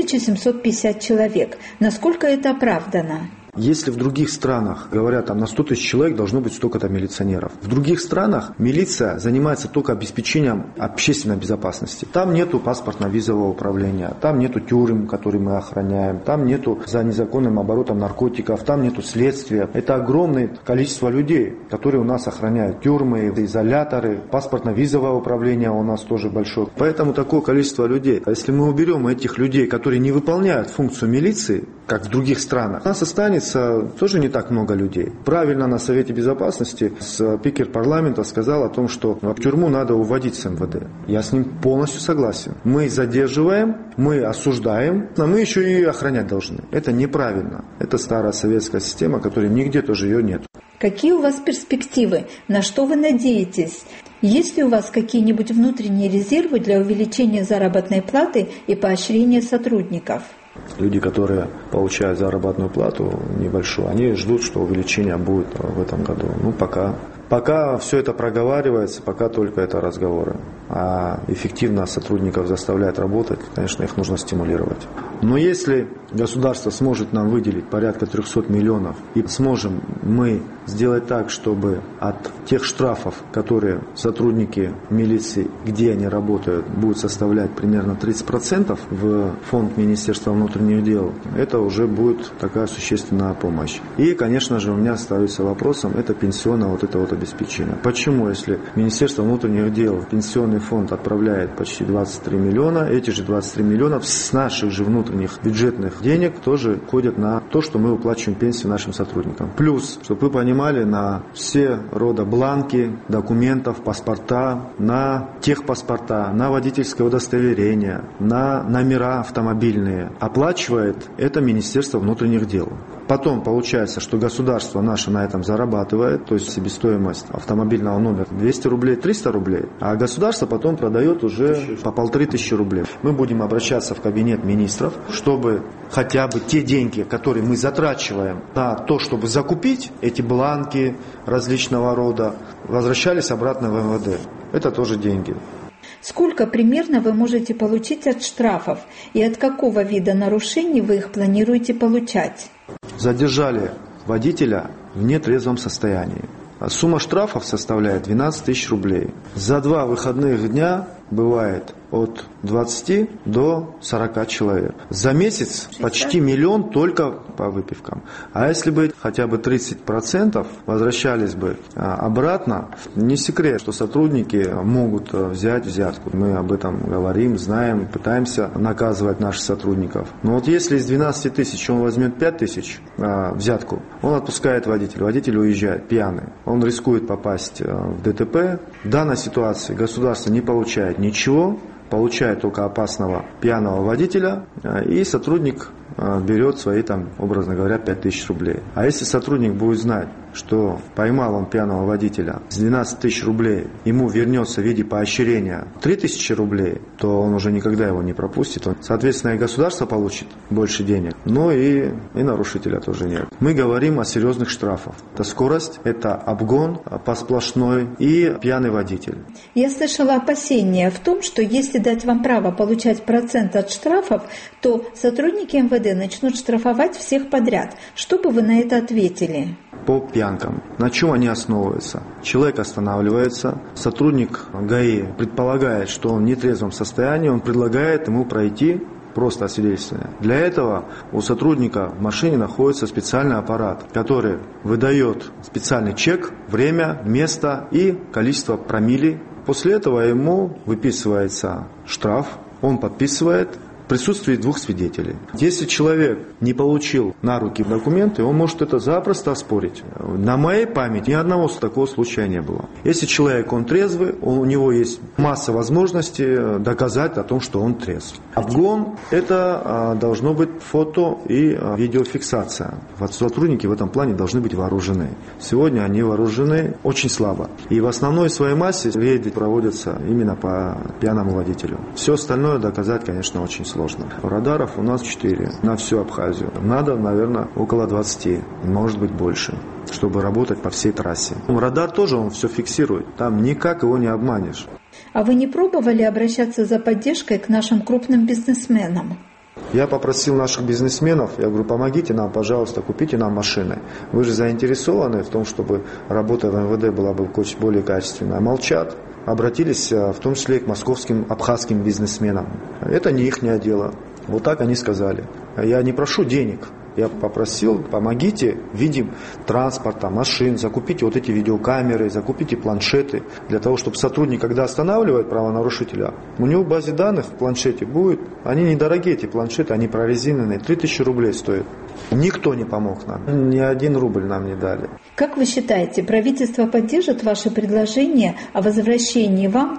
1750 человек. Насколько это оправдано? Если в других странах, говорят, там на 100 тысяч человек должно быть столько-то милиционеров. В других странах милиция занимается только обеспечением общественной безопасности. Там нету паспортно-визового управления, там нету тюрем, которые мы охраняем, там нету за незаконным оборотом наркотиков, там нету следствия. Это огромное количество людей, которые у нас охраняют тюрьмы, изоляторы, паспортно-визовое управление у нас тоже большое. Поэтому такое количество людей. А если мы уберем этих людей, которые не выполняют функцию милиции, как в других странах, у нас останется останется тоже не так много людей. Правильно на Совете Безопасности спикер парламента сказал о том, что в тюрьму надо уводить с МВД. Я с ним полностью согласен. Мы задерживаем, мы осуждаем, но мы еще и охранять должны. Это неправильно. Это старая советская система, которой нигде тоже ее нет. Какие у вас перспективы? На что вы надеетесь? Есть ли у вас какие-нибудь внутренние резервы для увеличения заработной платы и поощрения сотрудников? Люди, которые получают заработную плату небольшую, они ждут, что увеличение будет в этом году. Пока все это проговаривается, пока только это разговоры. А эффективно сотрудников заставлять работать, конечно, их нужно стимулировать. Но если государство сможет нам выделить порядка 300 миллионов и сможем мы сделать так, чтобы от тех штрафов, которые сотрудники милиции, где они работают, будут составлять примерно 30% в фонд Министерства внутренних дел, это уже будет такая существенная помощь. И, конечно же, у меня остается вопросом, это пенсионное обеспечение. Почему, если Министерство внутренних дел, пенсионный фонд отправляет почти 23 миллиона, эти же 23 миллиона с наших же внутренних бюджетных денег тоже ходят на то, что мы выплачиваем пенсии нашим сотрудникам. Плюс, чтобы вы понимали, на все рода бланки, документов, паспорта, на техпаспорта, на водительское удостоверение, на номера автомобильные оплачивает это Министерство внутренних дел. Потом получается, что государство наше на этом зарабатывает, то есть себестоимость автомобильного номера 200 рублей, 300 рублей, а государство потом продает уже по 1500 рублей. Мы будем обращаться в кабинет министров, чтобы хотя бы те деньги, которые мы затрачиваем на то, чтобы закупить эти бланки различного рода, возвращались обратно в МВД. Это тоже деньги. Сколько примерно вы можете получить от штрафов и от какого вида нарушений вы их планируете получать? Задержали водителя в нетрезвом состоянии. Сумма штрафов составляет 12 тысяч рублей. За 2 выходных дня бывает от 20 до 40 человек. За месяц почти 1 миллион только по выпивкам. А если бы хотя бы 30% возвращались бы обратно, не секрет, что сотрудники могут взять взятку. Мы об этом говорим, знаем, пытаемся наказывать наших сотрудников. Но вот если из 12 тысяч он возьмет 5 тысяч взятку, он отпускает водителя. Водитель уезжает пьяный. Он рискует попасть в ДТП. В данной ситуации государство не получает ничего, получает только опасного пьяного водителя, и сотрудник берет свои, образно говоря, 5000 рублей. А если сотрудник будет знать, что поймал он пьяного водителя с 12 тысяч рублей, ему вернется в виде поощрения 3000 рублей, то он уже никогда его не пропустит. Соответственно, и государство получит больше денег, но и нарушителя тоже нет. Мы говорим о серьезных штрафах. Это скорость, это обгон по сплошной и пьяный водитель. Я слышала опасения в том, что если дать вам право получать процент от штрафов, то сотрудники МВД начнут штрафовать всех подряд. Что бы вы на это ответили? По пьянкам. На чем они основываются? Человек останавливается, сотрудник ГАИ предполагает, что он в нетрезвом состоянии, он предлагает ему пройти просто освидетельствование. Для этого у сотрудника в машине находится специальный аппарат, который выдает специальный чек, время, место и количество промилле. После этого ему выписывается штраф, он подписывает в присутствии 2 свидетелей. Если человек не получил на руки документы, он может это запросто оспорить. На моей памяти ни одного такого случая не было. Если человек, он трезвый, у него есть масса возможностей доказать о том, что он трезв. Обгон – это должно быть фото и видеофиксация. Сотрудники в этом плане должны быть вооружены. Сегодня они вооружены очень слабо. И в основной своей массе рейды проводятся именно по пьяному водителю. Все остальное доказать, конечно, очень сложно. Радаров у нас 4 на всю Абхазию. Надо, наверное, около 20, может быть больше, чтобы работать по всей трассе. Радар тоже, он все фиксирует. Там никак его не обманешь. А вы не пробовали обращаться за поддержкой к нашим крупным бизнесменам? Я попросил наших бизнесменов, я говорю, помогите нам, пожалуйста, купите нам машины. Вы же заинтересованы в том, чтобы работа в МВД была бы более качественная. Молчат. Обратились в том числе и к московским, абхазским бизнесменам. Это не их дело. Вот так они сказали. Я не прошу денег. Я попросил, помогите в виде транспорта, машин, закупите вот эти видеокамеры, закупите планшеты, для того, чтобы сотрудник, когда останавливает правонарушителя, у него в базе данных в планшете будет, они недорогие, эти планшеты, они прорезиненные, 3000 рублей стоят. Никто не помог нам, ни 1 рубль нам не дали. Как вы считаете, правительство поддержит ваше предложение о возвращении вам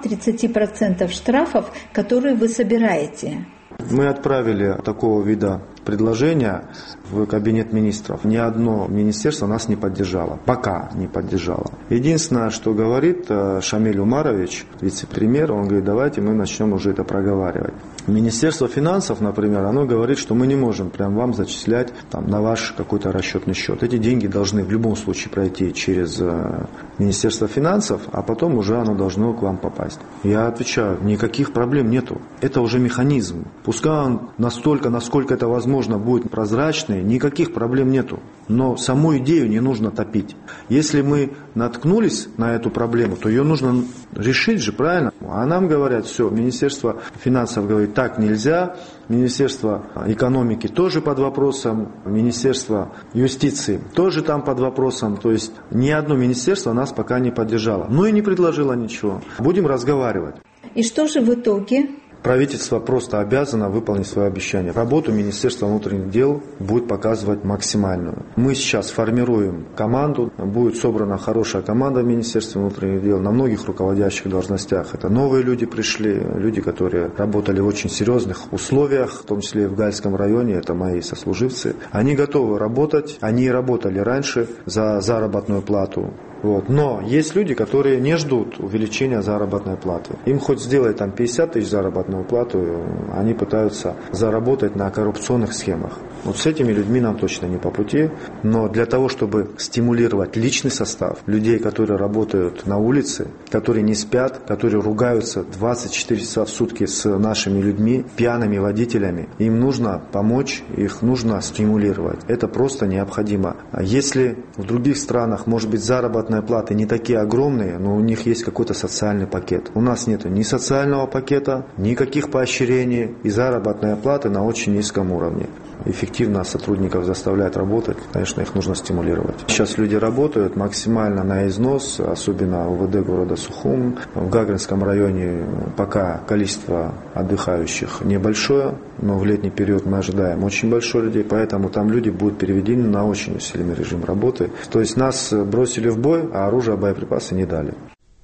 30% штрафов, которые вы собираете? Мы отправили такого вида предложения в кабинет министров. Ни одно министерство нас не поддержало. Пока не поддержало. Единственное, что говорит Шамиль Умарович, вице-премьер, он говорит, давайте мы начнем уже это проговаривать. Министерство финансов, например, оно говорит, что мы не можем прям вам зачислять на ваш какой-то расчетный счет. Эти деньги должны в любом случае пройти через Министерство финансов, а потом уже оно должно к вам попасть. Я отвечаю, никаких проблем нету. Это уже механизм. Пускай он настолько, насколько это возможно, будет прозрачный, никаких проблем нету. Но саму идею не нужно топить. Если мы наткнулись на эту проблему, то ее нужно решить же, правильно? А нам говорят, все, Министерство финансов говорит, так нельзя, Министерство экономики тоже под вопросом, Министерство юстиции тоже там под вопросом. То есть ни одно министерство нас пока не поддержало. Ну и не предложило ничего. Будем разговаривать. И что же в итоге? Правительство просто обязано выполнить свое обещание. Работу Министерства внутренних дел будет показывать максимальную. Мы сейчас формируем команду, будет собрана хорошая команда в Министерстве внутренних дел на многих руководящих должностях. Это новые люди пришли, люди, которые работали в очень серьезных условиях, в том числе и в Гальском районе, это мои сослуживцы. Они готовы работать, они работали раньше за заработную плату. Но есть люди, которые не ждут увеличения заработной платы. Им хоть сделай 50 тысяч заработную плату, они пытаются заработать на коррупционных схемах. С этими людьми нам точно не по пути. Но для того, чтобы стимулировать личный состав, людей, которые работают на улице, которые не спят, которые ругаются 24 часа в сутки с нашими людьми, пьяными водителями, им нужно помочь, их нужно стимулировать. Это просто необходимо. Если в других странах, может быть, заработная платы не такие огромные, но у них есть какой-то социальный пакет. У нас нет ни социального пакета, никаких поощрений, и заработная плата на очень низком уровне. Эффективно сотрудников заставляют работать, конечно, их нужно стимулировать. Сейчас люди работают максимально на износ, особенно УВД города Сухум. В Гагринском районе пока количество отдыхающих небольшое, но в летний период мы ожидаем очень большое людей, поэтому там люди будут переведены на очень усиленный режим работы. То есть нас бросили в бой, а оружие, боеприпасы не дали.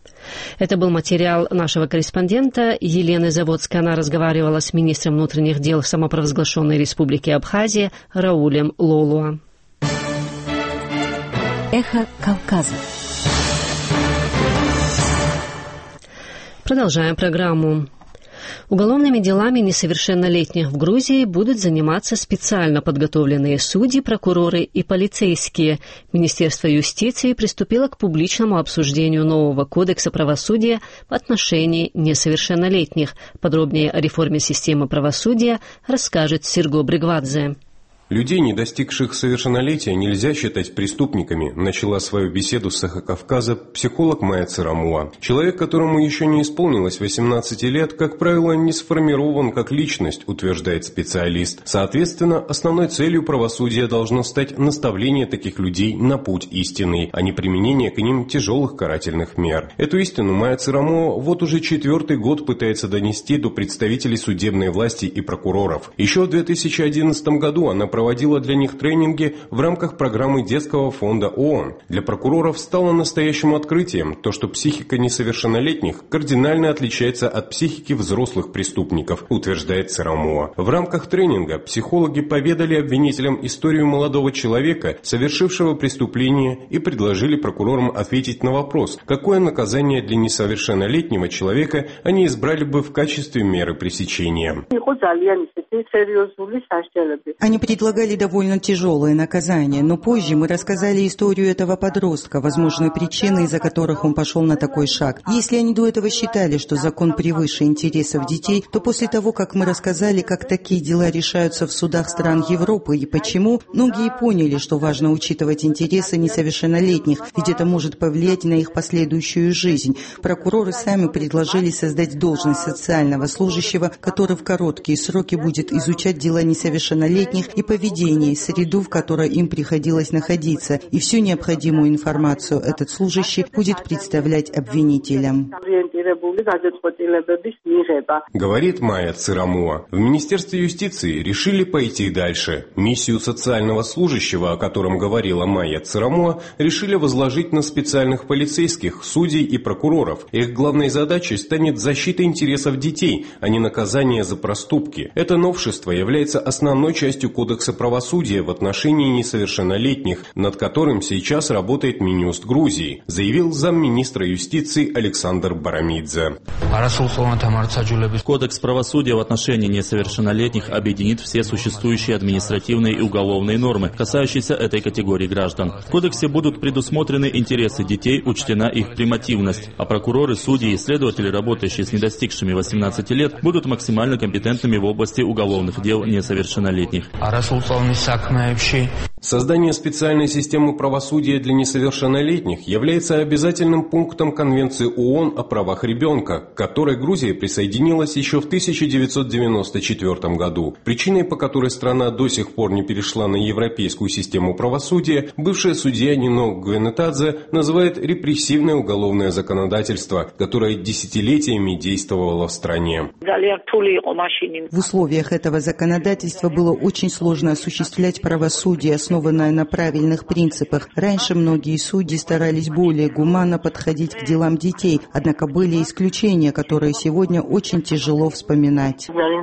Это был материал нашего корреспондента Елены Заводской. Она разговаривала с министром внутренних дел самопровозглашенной Республики Абхазия Раулем Лолуа. Эхо Кавказа. Продолжаем программу. Уголовными делами несовершеннолетних в Грузии будут заниматься специально подготовленные судьи, прокуроры и полицейские. Министерство юстиции приступило к публичному обсуждению нового кодекса правосудия в отношении несовершеннолетних. Подробнее о реформе системы правосудия расскажет Серго Бригвадзе. Людей, не достигших совершеннолетия, нельзя считать преступниками, начала свою беседу с Эхо Кавказа психолог Майя Царамуа. Человек, которому еще не исполнилось 18 лет, как правило, не сформирован как личность, утверждает специалист. Соответственно, основной целью правосудия должно стать наставление таких людей на путь истинный, а не применение к ним тяжелых карательных мер. Эту истину Майя Царамуа вот уже 4-й год пытается донести до представителей судебной власти и прокуроров. Еще в 2011 году она проводила для них тренинги в рамках программы Детского фонда ООН. Для прокуроров стало настоящим открытием то, что психика несовершеннолетних кардинально отличается от психики взрослых преступников, утверждает Царамуа. В рамках тренинга психологи поведали обвинителям историю молодого человека, совершившего преступление, и предложили прокурорам ответить на вопрос, какое наказание для несовершеннолетнего человека они избрали бы в качестве меры пресечения. Они предлагали довольно тяжелое наказание, но позже мы рассказали историю этого подростка, возможные причины, из-за которых он пошел на такой шаг. Если они до этого считали, что закон превыше интересов детей, то после того, как мы рассказали, как такие дела решаются в судах стран Европы и почему, многие поняли, что важно учитывать интересы несовершеннолетних, ведь это может повлиять на их последующую жизнь. Прокуроры сами предложили создать должность социального служащего, который в короткие сроки будет будет изучать дела несовершеннолетних и поведение, среду, в которой им приходилось находиться, и всю необходимую информацию этот служащий будет представлять обвинителям. Говорит Майя Цирамуа. В Министерстве юстиции решили пойти дальше. Миссию социального служащего, о котором говорила Майя Цирамуа, решили возложить на специальных полицейских, судей и прокуроров. Их главной задачей станет защита интересов детей, а не наказание за проступки. Это новшество является основной частью Кодекса правосудия в отношении несовершеннолетних, над которым сейчас работает Минюст Грузии, заявил замминистра юстиции Александр Барамидзе. Кодекс правосудия в отношении несовершеннолетних объединит все существующие административные и уголовные нормы, касающиеся этой категории граждан. В кодексе будут предусмотрены интересы детей, учтена их примативность, а прокуроры, судьи и следователи, работающие с недостигшими 18 лет, будут максимально компетентными в области уголовных дел несовершеннолетних. Создание специальной системы правосудия для несовершеннолетних является обязательным пунктом Конвенции ООН о правах ребенка, к которой Грузия присоединилась еще в 1994 году. Причиной, по которой страна до сих пор не перешла на европейскую систему правосудия, бывшая судья Нино Гвенетадзе называет репрессивное уголовное законодательство, которое десятилетиями действовало в стране. В условиях этого законодательства было очень сложно осуществлять правосудие, основанное на правильных принципах. Раньше многие судьи старались более гуманно подходить к делам детей, однако были исключения, которые сегодня очень тяжело вспоминать.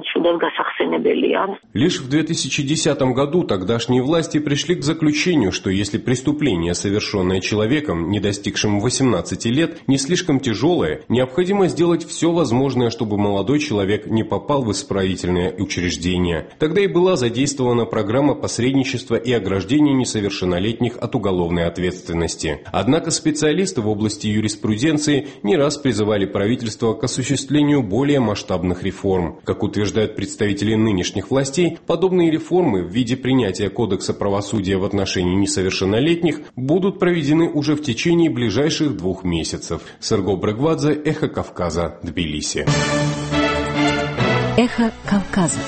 Лишь в 2010 году тогдашние власти пришли к заключению, что если преступление, совершенное человеком, не достигшим 18 лет, не слишком тяжелое, необходимо сделать все возможное, чтобы молодой человек не попал в исправительное учреждение. Тогда и была задействована программа посредничества и ограждения несовершеннолетних от уголовной ответственности. Однако специалисты в области юриспруденции не раз призывали правительство к осуществлению более масштабных реформ. Как утверждают представители нынешних властей, подобные реформы в виде принятия Кодекса правосудия в отношении несовершеннолетних будут проведены уже в течение ближайших 2 месяцев. Серго Брагвадзе, Эхо Кавказа, Тбилиси. Эхо Кавказа.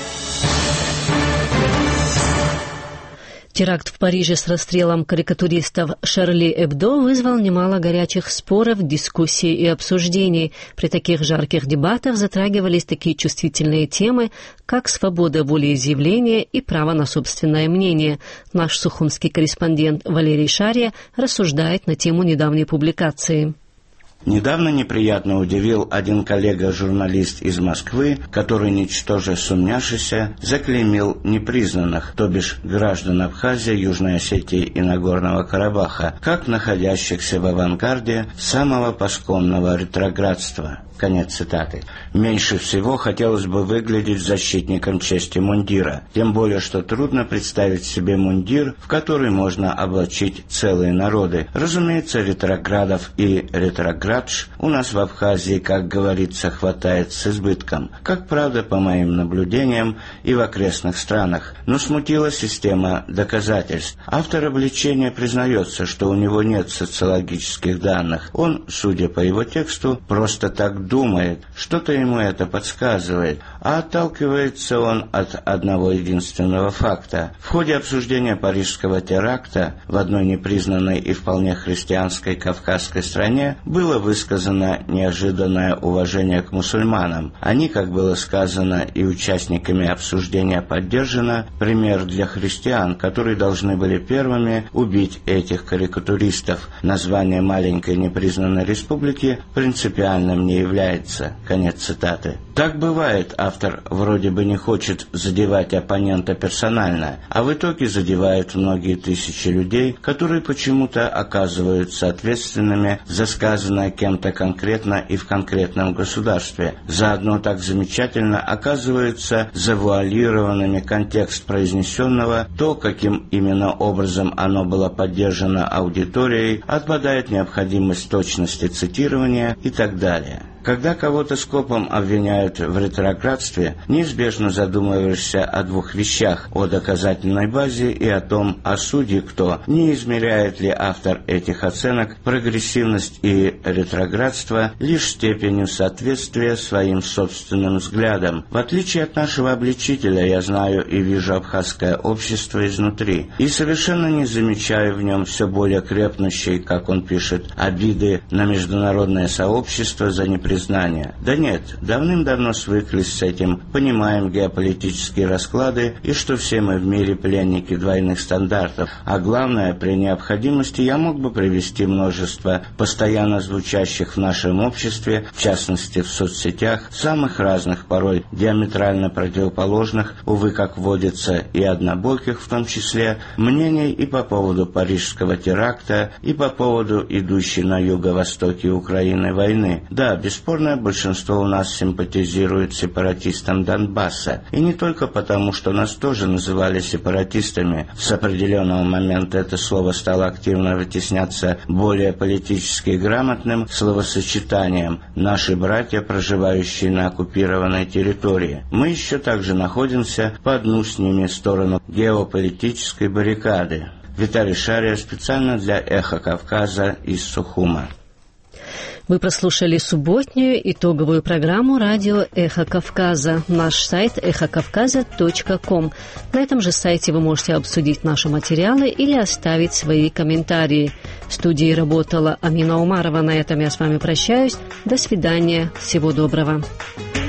Теракт в Париже с расстрелом карикатуристов Шарли Эбдо вызвал немало горячих споров, дискуссий и обсуждений. При таких жарких дебатах затрагивались такие чувствительные темы, как свобода волеизъявления и право на собственное мнение. Наш сухумский корреспондент Валерий Шария рассуждает на тему недавней публикации. Недавно неприятно удивил один коллега-журналист из Москвы, который, ничтоже сумняшися, заклеймил непризнанных, то бишь граждан Абхазии, Южной Осетии и Нагорного Карабаха, как находящихся в авангарде самого пасконного ретроградства. Конец цитаты. Меньше всего хотелось бы выглядеть защитником чести мундира, тем более, что трудно представить себе мундир, в который можно облачить целые народы. Разумеется, ретроградов и ретроградж у нас в Абхазии, как говорится, хватает с избытком, как правда, по моим наблюдениям, и в окрестных странах. Но смутила система доказательств. Автор обличения признается, что у него нет социологических данных. Он, судя по его тексту, просто так думает, что-то ему это подсказывает, а отталкивается он от одного единственного факта. В ходе обсуждения парижского теракта в одной непризнанной и вполне христианской кавказской стране было высказано неожиданное уважение к мусульманам. Они, как было сказано и участниками обсуждения поддержано, пример для христиан, которые должны были первыми убить этих карикатуристов. Название маленькой непризнанной республики принципиальным не является. Конец цитаты. Так бывает, автор вроде бы не хочет задевать оппонента персонально, а в итоге задевает многие тысячи людей, которые почему-то оказываются ответственными за сказанное кем-то конкретно и в конкретном государстве. Заодно так замечательно оказываются завуалированными контекст произнесенного, то, каким именно образом оно было поддержано аудиторией, отпадает необходимость точности цитирования и так далее. Когда кого-то скопом обвиняют в ретроградстве, неизбежно задумываешься о двух вещах: о доказательной базе и о том, а судьи кто, не измеряет ли автор этих оценок прогрессивность и ретроградство лишь степенью соответствия своим собственным взглядам. В отличие от нашего обличителя, я знаю и вижу абхазское общество изнутри, и совершенно не замечаю в нем все более крепнущей, как он пишет, обиды на международное сообщество за непризнание. Да нет, давным-давно свыклись с этим, понимаем геополитические расклады и что все мы в мире пленники двойных стандартов. А главное, при необходимости я мог бы привести множество постоянно звучащих в нашем обществе, в частности в соцсетях, самых разных, порой диаметрально противоположных, увы, как водится, и однобоких в том числе, мнений и по поводу парижского теракта, и по поводу идущей на юго-востоке Украины войны. Да, бесспорное большинство у нас симпатизирует сепаратистам Донбасса, и не только потому, что нас тоже называли сепаратистами. С определенного момента это слово стало активно вытесняться более политически грамотным словосочетанием «наши братья, проживающие на оккупированной территории». Мы еще также находимся по одну с ними сторону геополитической баррикады. Виталий Шария специально для «Эхо Кавказа» из Сухума. Вы прослушали субботнюю итоговую программу радио «Эхо Кавказа». Наш сайт эхокавказа.ком. На этом же сайте вы можете обсудить наши материалы или оставить свои комментарии. В студии работала Амина Умарова. На этом я с вами прощаюсь. До свидания. Всего доброго.